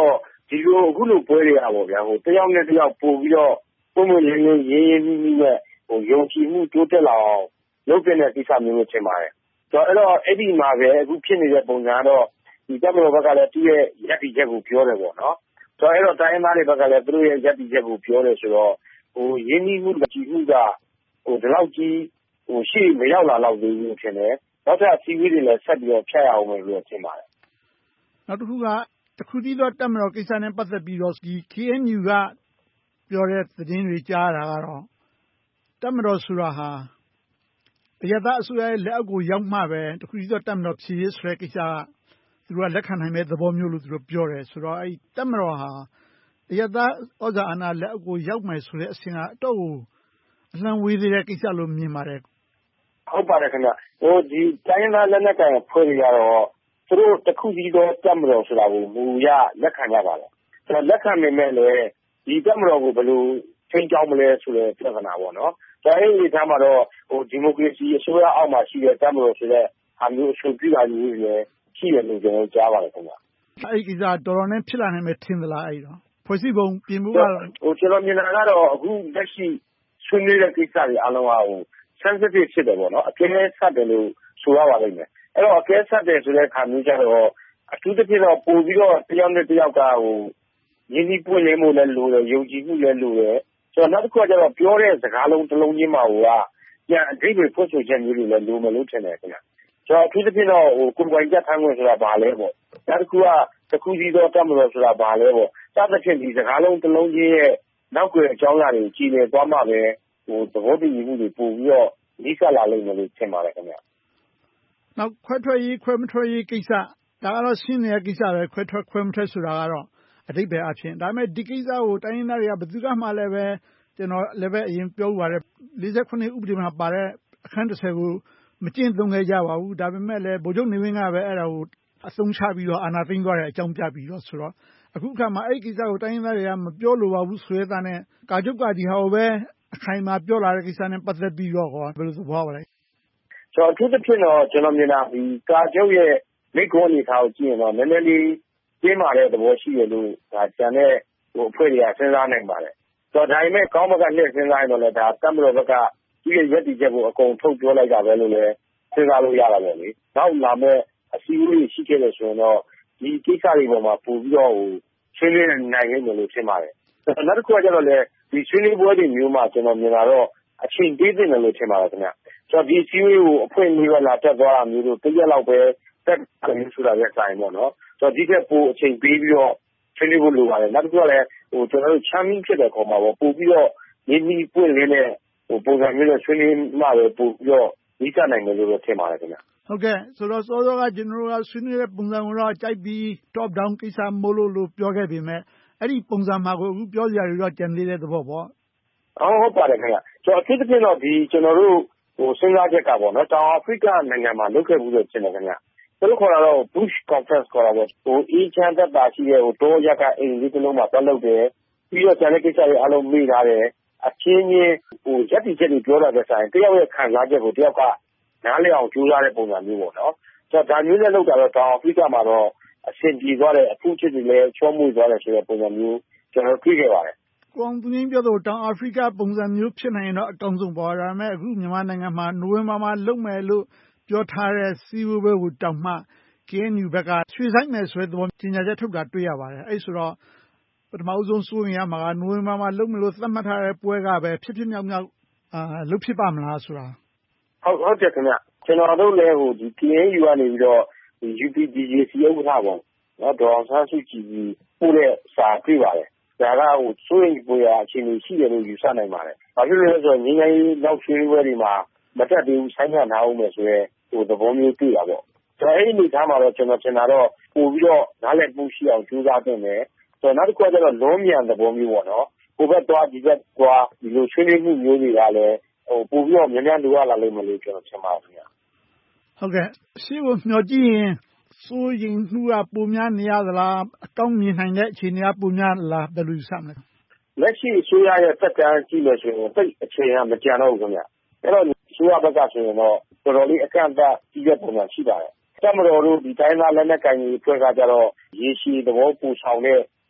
ဒီလိုအခုလိုပွဲတွေကပေါ့ဗျာတယောက်နဲ့တယောက်ပို့ပြီးတော့ပုံမှန်ရင်းရင်းနှီးနှီးနဲ့ယုံကြည်မှုတိုးတက်လာအောင်လုပ်တဲ့ကိစ္စမျိုးလို့ထင်ပါတယ်အဲ့တော့အဲ့ဒီမှာပဲအခုဖြစ်နေတဲ့ပုံစံကတော့ဒီတပ်မတော်ဘက်ကလည်းသူ့ရဲ့ရပ်တည်ချက်ကိုပြောတယ်ပေါ့နော်အဲ့တော့တိုင်းရင်းသားတွေဘက်ကလည်းသူတို့ရဲ့ရပ်တည်ချက်ကိုပြောတယ်ဆိုတော့ရင်းနှီးမှုကြည်မှုကဒီလောက်ကြီးရှေ့မရောက်လာတော့သေးဘူးထင်တယ်နောက်ထပ်အစည်းအဝေးတွေလည်းဆက်ပြီးတော့ဖြတ်ရအောင်လို့ထင်ပါတယ်နောက်တစ်ခုကတခုတည်းသောတပ်မတော်ကိစ္စနဲ့ပတ်သက်ပြီးတော့ဒီ KNU ကပြောတဲ့သတင်းတွေကြားတာကတော့တပ်မတော်ဆိုတာဟာအရပ်သားအစိုးရရဲ့လက်အောက်ကိုရောက်မှပဲတခုတည်းသောတပ်မတော်ဖြစ်ရေးဆိုတဲ့ကိစ္စကသူတို့ကလက်ခံနိုင်မဲ့သဘောမျိုးလို့သူတို့ပြောတယ်ဆိုတော့အဲ့တပ်မတော်ဟာအရပ်သားဩဇာအာဏာလက်အောက်ကိုရောက်မယ်ဆိုတဲ့အဆင့်ကအတော့ကိုအလှမ်းဝေးသေးတဲ့ကိစ္စလို့မြင်ပါတယ်ဟုတ်ပါတယ်ခင်ဗျဒီတိုင်းရင်းသားလက်နက်ကိုင်ဖွဲ့တွေကတော့သူတို့တခုတည်းသောတပ်မတော်ဆိုတာကိုမူရလက်ခံကြပါလားလက်ခံနိုင်မဲ့လေဒီတပ်မတော်ကိုဘယ်လိုထိန်းကျောင်းမလဲဆိုတဲ့ပြဿနာပေါ့နော်ဒါအဲ့ဒီထားမှာတော့ဒီမိုကရေစီအစိုးရအောက်မှာရှိတဲ့တပ်မတော်ဆိုတဲ့ဟာမျိုးအဆိုပြုတာမျိုးတွေရှိတယ်လို့ကျွန်တော်ကြားပါတယ်ခင်ဗျအဲ့ဒီကိစ္စတော်တော်နဲ့ဖြစ်လာနိုင်မယ်ထင်သလားအဲ့တော့ဖွဲ့စည်းပုံပြင်ဖို့ကတော့ကျွန်တော်မြင်တာကတော့အခုလက်ရှိဆွေးနွေးတဲ့ကိစ္စတွေအလုံးအ sensitive ဖြစ်တယ်ပေါ့နော်အကဲဆက်တယ်လို့ဆိုရပါလိမ့်မယ်အဲ့တော့အကဲဆက်တယ်ဆိုတဲ့အခါမျိုးကျတော့အထူးသဖြင့်တော့ပို့ပြီးတော့တယောက်နဲ့တယောက်ကရင်းနှီးပွင့်လင်းမှုလည်းလိုတယ်ယုံကြည်မှုလည်းလိုတယ်ဆိုတော့နောက်တစ်ခုကကျတော့ပြောတဲ့စကားလုံးတစ်လုံးချင်းမှာပြန်အဓိပ္ပာယ်ဖွင့်ဆိုချက်မျိုးတွေလည်းလိုမယ်လို့ထင်တယ်ခင်ဗျဆိုတော့အထူးသဖြင့်တော့ကိုယ်ပိုင်ပြဋ္ဌာန်းခွင့်ဆိုတာဘာလဲပေါ့နောက်တစ်ခုကတခုစီသောတပ်မတော်ဆိုတာဘာလဲပေါ့စသဖြင့်ဒီစကားလုံးတစ်လုံးချင်းရဲ့နောက်ွယ်အကြောင်းအရာတွေကြည်လည်သွားမှပဲသဘောတူညီမှုတွေပို့ပြီးတော့လိစလာလိမ့်မယ်လို့ထင်ပါတယ်ခင်ဗျနောက်ခွဲထွက်ရေးခွဲမထွက်ရေးကိစ္စဒါကတော့ရှင်းနေတဲ့ကိစ္စပဲခွဲထွက်ခွဲမထွက်ဆိုတာကတော့အဓိပ္ပာယ်အဖြစ်ဒါပေမဲ့ဒီကိစ္စကိုတိုင်းရင်းသားတွေကဘယ်သူကမှလည်းပဲကျွန်တော်လည်းပဲအရင်ပြောပါတယ်49ဥပဒေမှာပါတဲ့အခန်း30ကိုမကျင့်သုံးခဲ့ကြပါဘူးဒါပေမဲ့လည်းဗိုလ်ချုပ်နေဝင်းကပဲအဲ့ဒါကိုအသုံးချပြီးတော့အာဏာသိမ်းသွားတဲ့အကြောင်းပြပြီးတော့ဆိုတော့အခုခါမှာအဲ့ဒီကိစ္စကိုတိုင်းရင်းသားတွေကမပြောလိုပါဘူးဆိုရတဲ့နဲ့ကာချုပ်ကဒီဟာကိုပဲအခိုင်အမာပြောလာတဲ့ကိစ္စနဲ့ပတ်သက်ပြီးတော့ဘယ်လိုသဘောပါလဲဆိုတော့အထူးသဖြင့်တော့ကျွန်တော်မြင်တာဒီကာချုပ်ရဲ့မိကွန်းအနေထားကိုကြည့်ရင်တော့နည်းနည်းလေးကျင်းမာတဲ့သဘောရှိတယ်လို့ဒါကျန်တဲ့အဖွဲ့တွေကစဉ်းစားနိုင်ပါတယ်ဆိုတော့ဒါပေမဲ့ကောင်းဘက်ကနဲ့စဉ်းစားရင်တော့လည်းဒါတပ်မတော်ဘက်ကဒီရဲ့ရပ်တည်ချက်ကိုအကုန်ထုတ်ပြောလိုက်တာပဲလို့လည်းစဉ်းစားလို့ရတာပေါ့လေနောက်လာမဲ့အစည်းအဝေးရှိခဲ့တယ်ဆိုရင်တော့ဒီကိစ္စတွေပေါ်မှာပို့ပြီးတော့ဆွေးနွေးနိုင်ခဲ့တယ်လို့ထင်ပါတယ်နောက်တစ်ခုကကျတော့လည်းဒီဆွေးနွေးပွဲတွေမျိုးမှာကျွန်တော်မြင်တာတော့အချိန်ပေးတင်တယ်လို့ထင်ပါတယ်ခင်ဗျဆိုတော့ဒီအစည်းအဝေးကိုအဖွဲ့အစည်းကလာတက်သွားတာမျိုးတို့တရက်လောက်ပဲတက်တယ်ဆိုတာပဲဆိုင်ပေါ့နော်ဆိုတော့ဒီကပိုအချိန်ပေးပြီးတော့ဆွေးနွေးဖို့လိုပါတယ်နောက်တစ်ခုကလည်းကျွန်တော်တို့ချမ်းမီးဖြစ်တဲ့ခေါ်မှာပေါ့ပို့ပြီးတော့ရင်းနှီးပွင့်လင်းတဲ့ပုံစံမျိုးနဲ့ဆွေးနွေးမှပဲပို့ပြီးတော့ဒီကနိုင်မယ်လို့ထင်ပါတယ်ခင်ဗျဟုတ်ကဲ့ဆိုတော့စောစောကကျွန်တော်တို့ကဆွေးနွေးတဲ့ပုံစံကိုတော့ကြိုက်ပြီး top down ကိစ္စမို့လို့ပြောခဲ့ပေမဲ့အဲ့ဒီပုံစံမှာကိုအခုပြောစရာတွေတော့ကြံသေးတဲ့သဘောပေါ့ဟုတ်ပါတယ်ခင်ဗျဆိုတော့အထူးသဖြင့်တော့ဒီကျွန်တော်တို့စဉ်းစားချက်ကပေါ့နော်တောင်အာဖရိကနိုင်ငံမှာလုပ်ခဲ့မှုလို့ထင်တယ်ခင်ဗျသူတို့ခေါ်တာတော့ Bush Conference ခေါ်တာပေါ့အေးချမ်းသက်သာရှိတဲ့တောရက်ကအိမ်လေးတစ်လုံးမှာတက်လုပ်တယ်ပြီးတော့ကျန်တဲ့ကိစ္စတွေအလုံးမေ့ထားတယ်အချင်းချင်းရပ်တည်ချက်တွေပြောတာတဲ့ဆိုင်တယောက်ရဲ့ခံစားချက်ကိုတယောက်ကနားလည်အောင်ကြိုးစားတဲ့ပုံစံမျိုးပေါ့နော်ဆိုတော့ဒါမျိုးနဲ့လုပ်တာတော့တောင်အာဖရိကမှာတော့အဆင်ပြေသွားတယ်အခုချစ်တွေလည်းချောမွေ့သွားတယ်ဆိုတဲ့ပုံစံမျိုးကျွန်တော်တွေ့ခဲ့ပါတယ်ကိုအောင်သူငင်းပြောတော့တောင်အာဖရိကပုံစံမျိုးဖြစ်နိုင်ရင်တော့အကောင်းဆုံးပေါ့ဒါပေမဲ့အခုမြန်မာနိုင်ငံမှာနိုဝင်ဘာမှာလုပ်မယ်လို့ပြောထားတဲ့စီးပွားရေးကိုတောင်မှ KNU ဘက်ကရွှေ့ဆိုင်းမယ်ဆိုတဲ့သဘောကြေညာချက်ထုတ်တာတွေ့ရပါတယ်အဲ့ဆိုတော့ပထမဦးဆုံးစိုးရင်ရမှာကနိုဝင်ဘာမှာလုပ်မလို့သတ်မှတ်ထားတဲ့ပွဲကပဲဖြစ်ဖြစ်မြောက်မြောက်လုပ်ဖြစ်ပါမလားဆိုတာဟုတ်တယ်ခင်ဗျကျွန်တော်တို့လည်းဒီ KNU ကနေပြီးတော့ဒီ UPDJC ဥက္ကဋ္ဌပေါ့နော်ဒေါ်အောင်ဆန်းစုကြည်ပို့တဲ့စာတွေ့ပါတယ်ဒါကစိုးရိမ်ပွေရာအခြေအနေရှိတယ်လို့ယူဆနိုင်ပါတယ်ဘာဖြစ်လို့လဲဆိုတော့ငင်းငယ်နောက်ဆွေးနွေးပွဲတွေမှာမတက်သေးဘူးဆိုင်းငံ့ထားအောင်မယ်ဆိုရဲသဘောမျိုးတွေ့တာပေါ့ဆိုတော့အဲ့ဒီအနေထားမှာတော့ကျွန်တော်ထင်တာတော့ပို့ပြီးတော့နားလည်မှုရှိအောင်ကြိုးစားသင့်တယ်ဆိုတော့နောက်တစ်ခုကတော့လွန်မြန်သဘောမျိုးပေါ့နော်ဟိုဘက်သွားဒီဘက်သွားဒီလိုဆွေးနွေးမှုမျိုးတွေကလည်းပို့ပြီးတော့များများလိုရလာလိမ့်မယ်လို့ကျွန်တော်ထင်ပါတယ်ခင်ဗျဟုတ်ကဲ့ရှေ့ကိုမျှော်ကြည့်ရင်စိုးရိမ်မှုကပိုများနေရသလားအကောင်းမြင်နိုင်တဲ့အခြေအနေကပိုများလားဘယ်လိုယူဆမလဲလက်ရှိအစိုးရရဲ့သက်တမ်းကြည့်လို့ဆိုရင်တိတ်အခြေအနေမကြံတော့ဘူးခင်ဗျအဲ့တော့အစိုးရဘက်ကဆိုရင်တော့တော်တော်လေးအကန့်အသတ်ကြီးတဲ့ပုံစံရှိပါတယ်တပ်မတော်တို့ဒီတိုင်းသားလက်နက်ကိုင်ကြီးအဖွဲ့ကကြတော့ရေရှည်သဘောပူဆောင်တဲ့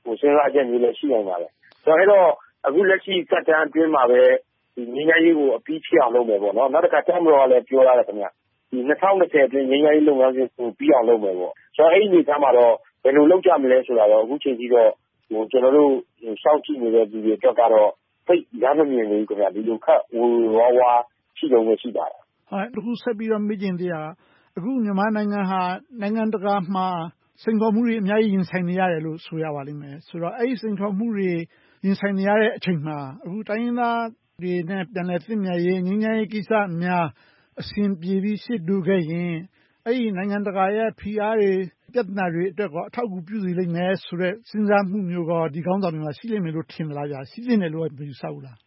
စဉ်းစားချက်မျိုးလည်းရှိနိုင်ပါတယ်ဆိုတော့အခုလက်ရှိကတ္တမ်းအတွင်းမှာပဲဒီငြိမ်းချမ်းရေးကိုအပြီးဖြစ်အောင်လုပ်မယ်ပေါ့နော်နောက်တစ်ခါတက်မတော်ကလည်းပြောရတယ်ခင်ဗျဒီ2020အတွင်းငြိမ်းချမ်းရေးလုပ်ငန်းစဉ်ကိုပြီးအောင်လုပ်မယ်ပေါ့ဆိုတော့အဲ့ဒီအနေအထားမှာတော့ဘယ်လိုလုပ်ကြမလဲဆိုတာတော့အခုချိန်ကြီးတော့ကျွန်တော်တို့စောင့်ကြည့်နေတဲ့ဒီတွေအတွက်ကတော့ဖိတ်ရမမြင်ဘူးခင်ဗျဒီလိုခက်ဝါဝါရှိတော့မရှိပါဘူးဟုတ်အခုဆက်ပြီးတော့မေးချင်သေးတာအခုမြန်မာနိုင်ငံဟာနိုင်ငံတကာမှာစိန်ခေါ်မှုတွေအများကြီးရင်ဆိုင်နေရတယ်လို့ဆိုရပါလိမ့်မယ်ဆိုတော့အဲ့ဒီစိန်ခေါ်မှုတွေရင်ဆိုင်နေရတဲ့အချိန်မှာအခုတိုင်းရင်းသားတွေနဲ့ပြန်လည်သင့်မြတ်ရေးငြိမ်းချမ်းရေးကိစ္စများအဆင်ပြေပြီးရှေ့တိုးခဲ့ရင်အဲ့ဒီနိုင်ငံတကာရဲ့ဖိအားတွေပြဿနာတွေအတွက်ကအထောက်အကူပြုစေလိမ့်မယ်ဆိုတဲ့စဉ်းစားမှုမျိုးကဒီကောင်းဆောင်တွေမှာရှိလိမ့်မယ်လို့ထင်သလားဗျာရှိနေတယ်လို့မယူဆဘူးလား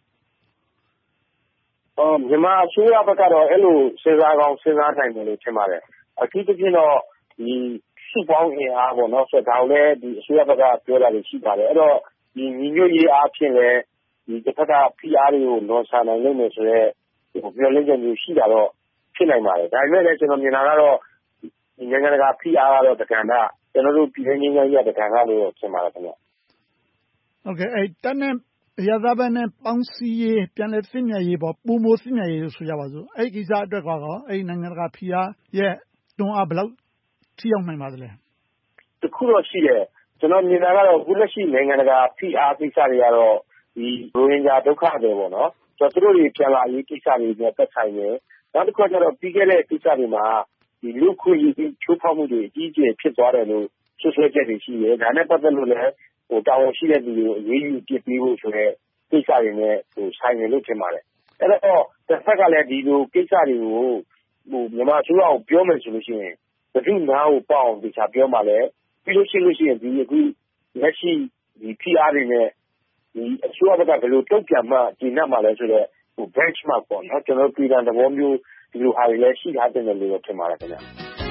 မြန်မာအစိုးရဘက်ကတော့အဲ့လိုစဉ်းစားကောင်းစဉ်းစားနိုင်တယ်လို့ထင်ပါတယ်အထူးသဖြင့်တော့ဒီစုပေါင်းအင်အားပေါ့နော်ဆိုတော့ဒါလည်းဒီအစိုးရဘက်ကပြောတာတွေရှိပါတယ်အဲ့တော့ဒီညီညွတ်ရေးအားဖြင့်လည်းဒီတစ်ဖက်ကဖိအားတွေကိုလွန်ဆန်နိုင်လိမ့်မယ်ဆိုတော့ပြောလင်းချက်မျိုးရှိတာတော့ဖြစ်နိုင်ပါတယ်ဒါပေမဲ့လည်းကျွန်တော်မြင်တာကတော့ဒီနိုင်ငံတကာဖိအားကတော့တက္ကန္တကျွန်တော်တို့ပြည်ထောင်စုငြိမ်းချမ်းရေးတက္ကန္တလို့ထင်ပါတယ်ခင်ဗျဟုတ်ကဲ့အဲ့တန်းနဲ့ရသဘနဲ့ပေါင်းစည်းရေးပြန်လည်သင့်မြတ်ရေးပေါ့ပုံမိုသင့်မြတ်ရေးလို့ဆိုကြပါစို့အဲ့ဒီကိစ္စအတွက်ကတော့အဲ့ဒီနိုင်ငံတကာဖိအားရဲ့တွန်းအားဘယ်လောက်ထိရောက်နိုင်ပါသလဲတခုတော့ရှိတယ်ကျွန်တော်မြင်တာကတော့အခုလက်ရှိနိုင်ငံတကာဖိအားကိစ္စတွေကတော့ဒီရိုဟင်ဂျာဒုက္ခတွေပေါ့နော်ဆိုတော့သူတို့တွေပြန်လာရေးကိစ္စတွေနဲ့သက်ဆိုင်တယ်နောက်တစ်ခါကျတော့ပြီးခဲ့တဲ့ကိစ္စတွေမှာဒီလူခွင့်ရေးချိုးဖောက်မှုတွေအကြီးအကျယ်ဖြစ်သွားတယ်လို့ဆွဆွဲချက်တွေရှိတယ်ဒါနဲ့ပတ်သက်လို့လည်းတာဝန်ရှိတဲ့လူတွေကိုအရေးယူပြစ်ပေးဖို့ဆိုတဲ့ကိစ္စတွေနဲ့ဆိုင်တယ်လို့ထင်ပါတယ်အဲ့တော့တစ်ဖက်ကလည်းဒီလိုကိစ္စတွေကိုမြန်မာအစိုးရကိုပြောမယ်ဆိုလို့ရှိရင်ဘယ်သူနားကိုပေါ့အောင်ဒီချာပြောမှလည်းပြီးလို့ရှိရင်ဒီအခုလက်ရှိဒီဖိအားတွေနဲ့ဒီအစိုးရဘက်ကဘယ်လိုတုံ့ပြန်မှဒီနောက်မှလည်းဆိုတော့benchmark ပေါ့နော်ကျွန်တော်ပြည်ထောင်သဘောမျိုးဒီလိုဟာတွေလည်းရှိထားတယ်လို့ထင်ပါတယ်ခင်ဗျ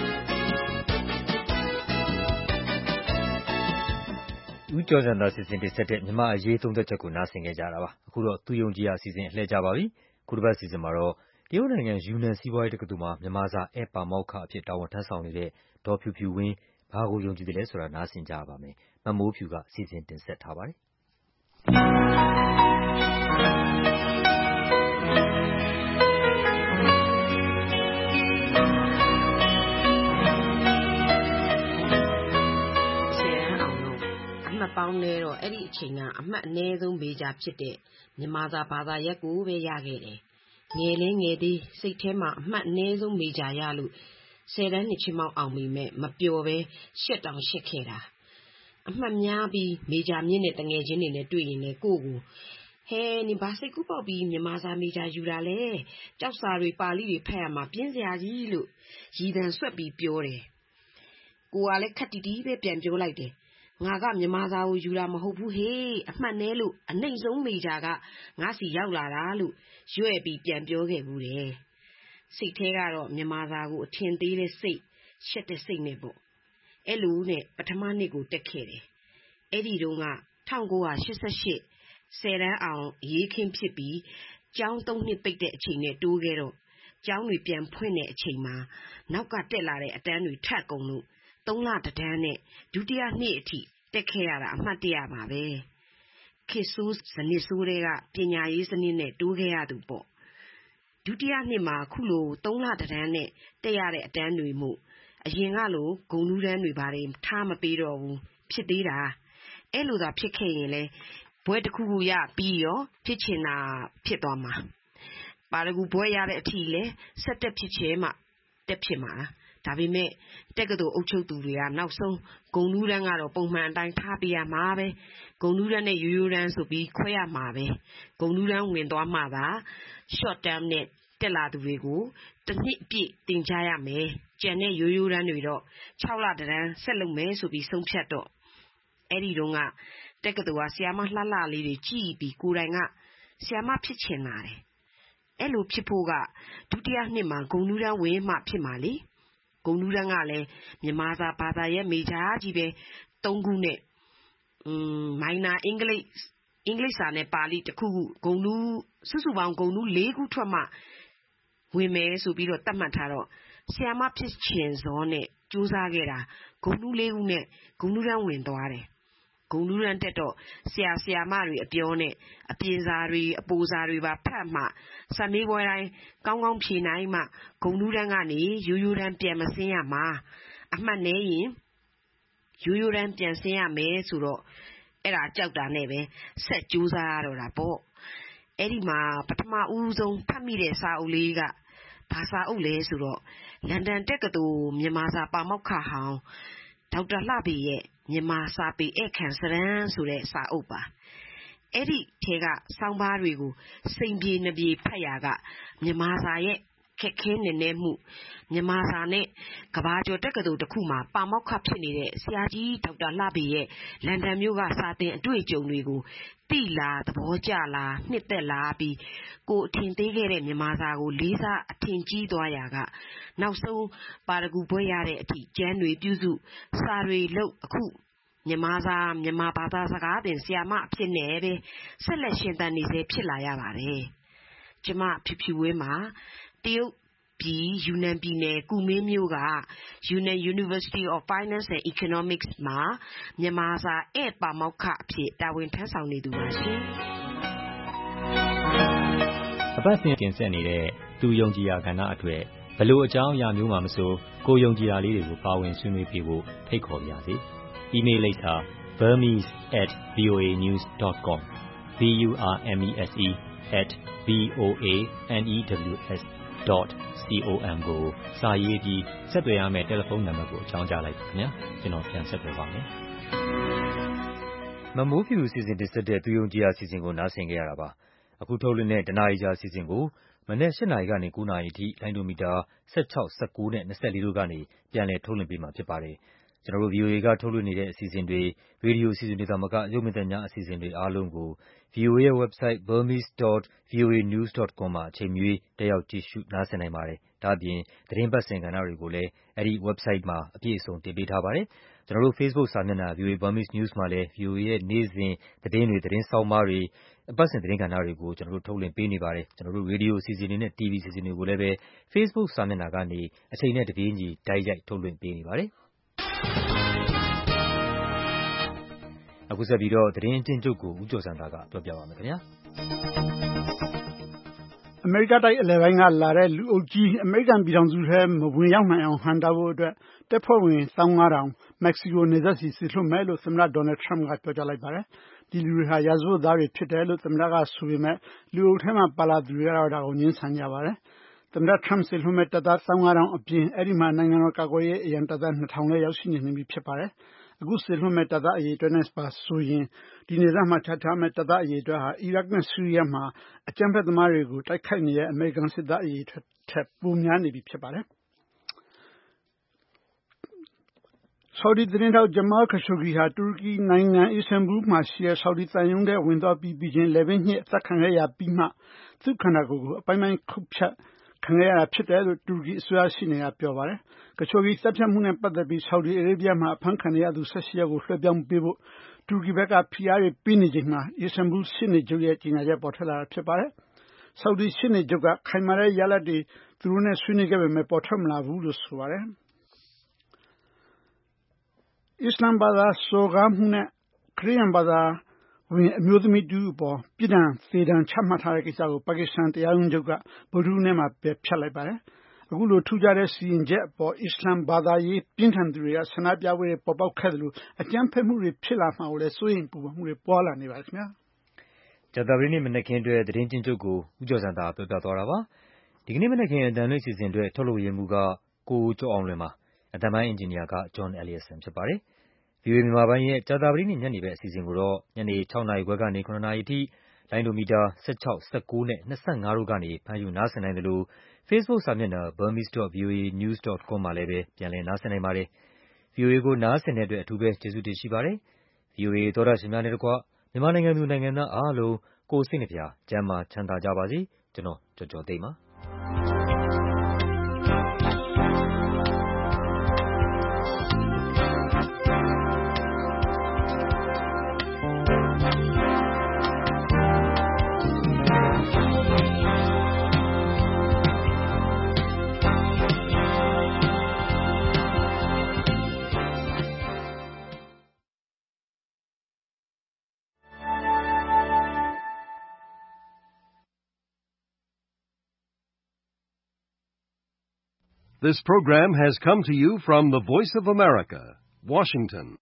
ဦးကျော်ဇံသာစီစဉ်တင်ဆက်တဲ့မြန်မာအရေးသုံးသပ်ချက်ကိုနားဆင်ကြတာပါအခုတော့သူယုံကြည်ရာစီစဉ်လှည့်ကြပါပြီခုတစ်ပတ်စီစဉ်မှာတော့တရုတ်နိုင်ငံယူနန်စီးပွားရေးတက္ကသိုလ်မှာမြန်မာစာဧည့်ပါမောက္ခအဖြစ်တာဝန်ထမ်းဆောင်နေတဲ့ဒေါ်ဖြူဖြူဝင်းဘာကိုယုံကြည်တယ်လဲဆိုတာနားဆင်ကြပါမယ်မမိုးဖြူကစီစဉ်တင်ဆက်ထားပါတယ်ပေါင်းနေတော့အဲ့ဒီအချိန်ကအမှတ်အနည်းဆုံးမေဂျာဖြစ်တဲ့မြန်မာစာဘာသာရပ်ကိုပဲရခဲ့တယ်ငယ်လေးငယ်သေးစိတ်ထဲမှာအမှတ်အနည်းဆုံးမေဂျာရလို့10တန်းနှစ်ချင်းမောင်းအောင်မိမဲ့မပျော်ပဲရှက်တောင်ရှက်ခဲ့တာအမှတ်များပြီးမေဂျာမြင့်တဲ့တငယ်ချင်းတွေနဲ့တွေ့ရင်လည်းကိုကိုဟဲနေဘာစိတ်ကူးပေါက်ပြီးမြန်မာစာမေဂျာယူတာလဲကြောက်စာတွေပါဠိတွေဖတ်ရမှာပြင်းစရာကြီးလို့ရည်တန်ဆွက်ပြီးပြောတယ်ကိုကလည်းခက်တီတီပဲပြန်ပြောလိုက်တယ်ငါကမြန်မာစာကိုယူတာမဟုတ်ဘူးဟေးအမှတ်နဲလို့အနှိမ့်ဆုံးမေဂျာကငါစီရောက်လာတာလို့ရွဲ့ပြီးပြန်ပြောခဲ့ဘူးတယ်စိတ်ထဲကတော့မြန်မာစာကိုအထင်သေးတဲ့စိတ်ရှက်တဲ့စိတ်နဲ့ပေါ့အဲ့လိုနဲ့ပထမနှစ်ကိုတက်ခဲ့တယ်အဲ့ဒီတုန်းက1988 10တန်းအောင်ရေးခင်းဖြစ်ပြီးကျောင်း3နှစ်ပိတ်တဲ့အချိန်နဲ့တိုးခဲ့တော့ကျောင်းတွေပြန်ဖွင့်တဲ့အချိန်မှာနောက်ကတက်လာတဲ့အတန်းတွေထပ်ကုန်လို့3လတန်းနဲ့ဒုတိယနှစ်အထိတက်ခဲ့ရတာအမှတ်တရပါပဲခေဆိုးစနစ်ဆိုးတွေကပညာရေးစနစ်နဲ့တိုးခဲ့ရသူပေါ့ဒုတိယနှစ်မှာခုလို3လတန်းနဲ့တက်ရတဲ့အတန်းတွေမို့အရင်ကလိုဂုဏ်ထူးတန်းတွေပါတယ်ထားမပေးတော့ဘူးဖြစ်သေးတာအဲ့လိုသာဖြစ်ခဲ့ရင်လဲဘွဲတစ်ခုခုရပြီးရောဖြစ်ချင်တာဖြစ်သွားမှာပါရဂူဘွဲရတဲ့အထိလဲဆက်တက်ဖြစ်ချင်မှတက်ဖြစ်မှာဒါပေမဲ့တက္ကသိုလ်အုပ်ချုပ်သူတွေကနောက်ဆုံးဂုဏ်ထူးတန်းကတော့ပုံမှန်အတိုင်းထားပေးရမှာပဲဂုဏ်ထူးတန်းနဲ့ရိုးရိုးတန်းဆိုပြီးခွဲရမှာပဲဂုဏ်ထူးတန်းဝင်သွားမှသာ short term နဲ့တက်လာသူတွေကိုတစ်နှစ်အပြည့်တင်ကြရမယ်ကျန်တဲ့ရိုးရိုးတန်းတွေတော့6လတန်းဆက်လုပ်မယ်ဆိုပြီးဆုံးဖြတ်တော့အဲ့ဒီတုန်းကတက္ကသိုလ်ကဆရာမလှလှလေးတွေကြည်ပြီးကိုယ်တိုင်ကဆရာမဖြစ်ချင်လာတယ်အဲ့လိုဖြစ်ဖို့ကဒုတိယနှစ်မှာဂုဏ်ထူးတန်းဝင်မှဖြစ်မှာလေဂုဏ်ထူးတန်းကလည်းမြန်မာစာဘာသာရဲ့မေဂျာကြီးပဲ3ခုနဲ့မိုင်နာအင်္ဂလိပ်စာနဲ့ပါဠိတစ်ခုခုဂုဏ်ထူးစုစုပေါင်းဂုဏ်ထူး4ခုထွက်မှဝင်မယ်ဆိုပြီးတော့သတ်မှတ်ထားတော့ဆရာမဖြစ်ချင်စောနဲ့စူးစမ်းခဲ့တာဂုဏ်ထူး4ခုနဲ့ဂုဏ်ထူးတန်းဝင်သွားတယ်ဂဂုဏ်ထူးတန်းတက်တော့ဆရာဆရာမတွေအပြောနဲ့အပြင်စာတွေအပိုစာတွေပါဖတ်မှစာမေးပွဲတိုင်းကောင်းကောင်းဖြေနိုင်မှဂုဏ်ထူးတန်းကနေရိုးရိုးတန်းပြန်မဆင်းရမှာအမှတ်နည်းရင်ရိုးရိုးတန်းပြန်ဆင်းရမယ်ဆိုတော့အဲ့ဒါကြောက်တာနဲ့ပဲဆက်ကြိုးစားရတော့တာပေါ့အဲ့ဒီမှာပထမဦးဆုံးဖတ်မိတဲ့စာအုပ်လေးကဘာစာအုပ်လဲဆိုတော့လန်ဒန်တက္ကသိုလ်မြန်မာစာပါမောက္ခဟောင်းဒေါက်တာလှပေရဲ့မြန်မာစာပေဧည့်ခံစရန်ဆိုတဲ့စာအုပ်ပါအဲ့ဒီထဲကဆောင်းပါးတွေကိုစိန်ပြေနှပြေဖတ်ရကမြန်မာစာရဲ့ခက်ခဲနေမှုမြန်မာစာနဲ့ကဘာကျော်တက္ကသိုလ်တစ်ခုမှာပါမောက္ခဖြစ်နေတဲ့ဆရာကြီးဒေါက်တာလှပေရဲ့လန်ဒန်မြို့ကစာသင်အတွေ့အကြုံတွေကိုတိလာသဘောကျလာနှစ်သက်လာပြီးကိုအထင်သေးခဲ့တဲ့မြန်မာစာကိုလေးစားအထင်ကြီးသွားရာကနောက်ဆုံးပါရဂူပွဲရတဲ့အထိကျမ်းတွေပြုစုစာတွေလုပ်အခုမြန်မာစာမြန်မာဘာသာစကားသင်ဆရာမအဖြစ်နဲ့ပဲဆက်လက်ရှင်သန်နေစေဖြစ်လာရပါတယ်ကျမဖြူဖြူဝင်းမှာတရုတ်ပြည်ယူနန်ပြည်နယ်ကူမင်းမြို့က Yunnan University of Finance and Economics မှာမြန်မာစာဧည့်ပါမောက္ခအဖြစ်တာဝန်ထမ်းဆောင်နေသူပါရှင်အပတ်စဉ်တင်ဆက်နေတဲ့သူယုံကြည်ရာကဏ္ဍအတွက်ဘလို့အကြောင်းအရာမျိုးမှမဆိုကိုယုံကြည်ရာလေးတွေကိုပါဝင်ဆွေးနွေးပြဖို့ဖိတ်ခေါ်ပါရစေ။ email လိပ်စာ burmese@voanews.com burmese@voanews.com ကိုစာရေးပြီးဆက်သွယ်ရမယ့်တယ်လီဖုန်းနံပါတ်ကိုအကြောင်းကြားလိုက်ပါခင်ဗျာကျွန်တော်ပြန်ဆက်သွယ်ပါမယ်မမိုးဖြူအစီအစဉ်တင်ဆက်တဲ့သူယုံကြည်ရာအစီအစဉ်ကိုနားဆင်ကြရတာပါအခုထုတ်လွှင့်တဲ့တနားရီကြာအစီအစဉ်ကိုမနေ့၈နာရီကနေ9နာရီအထိလိုင်းဒိုမီတာ16 19နဲ့24တို့ကနေပြန်လည်ထုတ်လွှင့်ပေးမှာဖြစ်ပါတယ်ကျွန်တော်တို့ VOA ကထုတ်လွှင့်နေတဲ့အစီအစဉ်တွေရေဒီယိုအစီအစဉ်တွေသာမကရုပ်မြင်သံကြားအစီအစဉ်တွေအားလုံးကို VOA ရဲ့ website burmese.voanews.com မှာအချိန်မရွေးတက်ရောက်ကြည့်ရှုနားဆင်နိုင်ပါတယ်ဒါ့အပြင်သတင်းပတ်စဉ်ကဏ္ဍတွေကိုလည်းအဲဒီ website မှာအပြည့်အစုံတင်ပေးထားပါတယ်ကျွန်တော်တို့ Facebook စာမျက်နှာ VOA Burmese News မှာလည်း VOA ရဲ့နေ့စဉ်သတင်းတွေသတင်းဆောင်းပါးတွေအပတ်စဉ်သတင်းကဏ္ဍတွေကိုကျွန်တော်တို့ထုတ်လွှင့်ပေးနေပါတယ်ကျွန်တော်တို့ရေဒီယိုအစီအစဉ်တွေနဲ့ TV အစီအစဉ်တွေကိုလည်းပဲ Facebook စာမျက်နှာကနေအချိန်နဲ့တပြေးညီတိုက်ရိုက်ထုတ်လွှင့်ပေးနေပါတယ်အခုဆက်ပြီးတော့သတင်းအကျဉ်းချုပ်ကိုဦးကျော်စံသာကပြောပြပါမယ်ခင်ဗျာအမေရိကတိုက်အလယ်ပိုင်းကလာတဲ့လူအုပ်ကြီးအမေရိကန်ပြည်ထောင်စုထဲမဝင်ရောက်နိုင်အောင်ဟန်တာဖို့အတွက်တပ်ဖွဲ့ဝင်15000မက္ကဆီကိုနယ်စပ်စီစစ်လွှတ်မယ်လို့သမ္မတဒေါ်နယ်ထရမ့်ကပြောကြားလိုက်ပါတယ်ဒီလူတွေဟာရာဇဝတ်သားတွေဖြစ်တယ်လို့သမ္မတကဆိုပေမဲ့လူအုပ်ထဲမှာပါလာသူတွေကတော့ဒါကိုငြင်းဆန်ကြပါတယ်သမ္မတထရမ့်စစ်လွှတ်မဲ့တပ်သား15000အပြင်အဲ့ဒီမှာနိုင်ငံတော်ကာကွယ်ရေးအရန်တပ်သား2000လည်းရောက်ရှိနေပြီဖြစ်ပါတယ်အခုစစ်လွှတ်မဲ့တပ်သားအရေးအတွက်နဲ့ပါဆိုရင်ဒီနေရာမှာချထားမဲ့တပ်သားအရေးအတွက်ဟာအီရတ်နဲ့ဆီးရီးယားမှာအကြမ်းဖက်သမားတွေကိုတိုက်ခိုက်နေတဲ့အမေရိကန်စစ်သားအရေးထက်ပိုများနေပြီဖြစ်ပါတယ်ဆော်ဒီသတင်းထောက်ဂျမားခရှိုဂီဟာတူရကီနိုင်ငံအစ္စတန်ဘူလ်မှာရှိတဲ့ဆော်ဒီသံရုံးထဲဝင်သွားပြီးချင်းလေဗင်းညှစ်အသက်ခံခဲ့ရပြီးမှသူ့ခန္ဓာကိုယ်ကိုအပိုင်းပိုင်းခုတ်ဖြတ်ခံရတာဖြစ်တယ်လို့တူရကီအစိုးရရှိနေကပြောပါတယ်ခရှိုဂီတပ်ဖြတ်မှုနဲ့ပတ်သက်ပြီးဆော်ဒီအာရေးဗျမှာအဖမ်းခံရသူ18ယောက်ကိုလွှဲပြောင်းပေးဖို့တူရကီဘက်ကဖိအားတွေပေးနေချိန်မှာအစ္စတန်ဘူလ်ရှေ့နေချုပ်ရဲ့ကြေညာချက်ပေါ်ထွက်လာတာဖြစ်ပါတယ်ဆော်ဒီရှေ့နေချုပ်ကခိုင်မာတဲ့ရလဒ်တွေသူတို့နဲ့ဆွေးနွေးခဲ့ပေမဲ့ပေါ်ထွက်မလာဘူးလို့ဆိုပါတယ်အစ္စလမ်ဘာသာစော်ကားမှုနဲ့ခရစ်ယာန်ဘာသာဝင်အမျိုးသမီးတူအပေါ်ပြည်ဒဏ်သေဒဏ်ချမှတ်ထားတဲ့ကိစ္စကိုပါကစ္စတန်တရားရုံးချုပ်ကဗုဒ္ဓဟူးနေ့မှာပယ်ဖျက်လိုက်ပါတယ်အခုလိုထူးခြားတဲ့စီရင်ချက်အပေါ်အစ္စလမ်ဘာသာရေးပြင်းထန်သူတွေကဆန္ဒပြပွဲတွေပေါ်ပေါက်ခဲ့တယ်လို့အကြမ်းဖက်မှုတွေဖြစ်လာမှာကိုလည်းစိုးရိမ်ပူပန်မှုတွေပွားလာနေပါတယ်ခင်ဗျာကြာသပတေးနေ့မနက်ခင်းအတွက်သတင်းချင်းချုပ်ကိုဦးကျော်စံသာပြောပြသွားတာပါဒီကနေ့မနက်ခင်းအတန်လွင့်စီစဉ်အတွက်ထုတ်လုပ်ရင်းမှုကကိုကျော်အောင်လွင်ပါအတန်ပိုင်းအင်ဂျင်နီယာကဂျွန်အဲလီယက်ဆန်ဖြစ်ပါတယ်VOA မြန်မာပိုင်းရဲ့ကြာသပတေးနေ့ညနေပဲအစီအစဉ်ကိုတော့ညနေ6နာရီခွဲကနေ9နာရီအထိလိုင်းဒိုမီတာ16 19နဲ့25တို့ကနေဖမ်းယူနားဆင်နိုင်တယ်လို့ Facebook စာမျက်နှာ burmese.voanews.com မှာလည်းပဲပြန်လည်နားဆင်နိုင်ပါတယ်။ VOA ကိုနားဆင်တဲ့အတွက်အထူးပဲကျေးဇူးတင်ရှိပါတယ်။ VOA သောတာရှင်များနဲ့တကွမြန်မာနိုင်ငံသူနိုင်ငံသားအားလုံးကိုယ်စိတ်နှပြကျန်းမာချမ်းသာကြပါစေ။ကျွန်တော်ကျော်ကျော်သိန်းပါ။ This program has come to you from the Voice of America, Washington.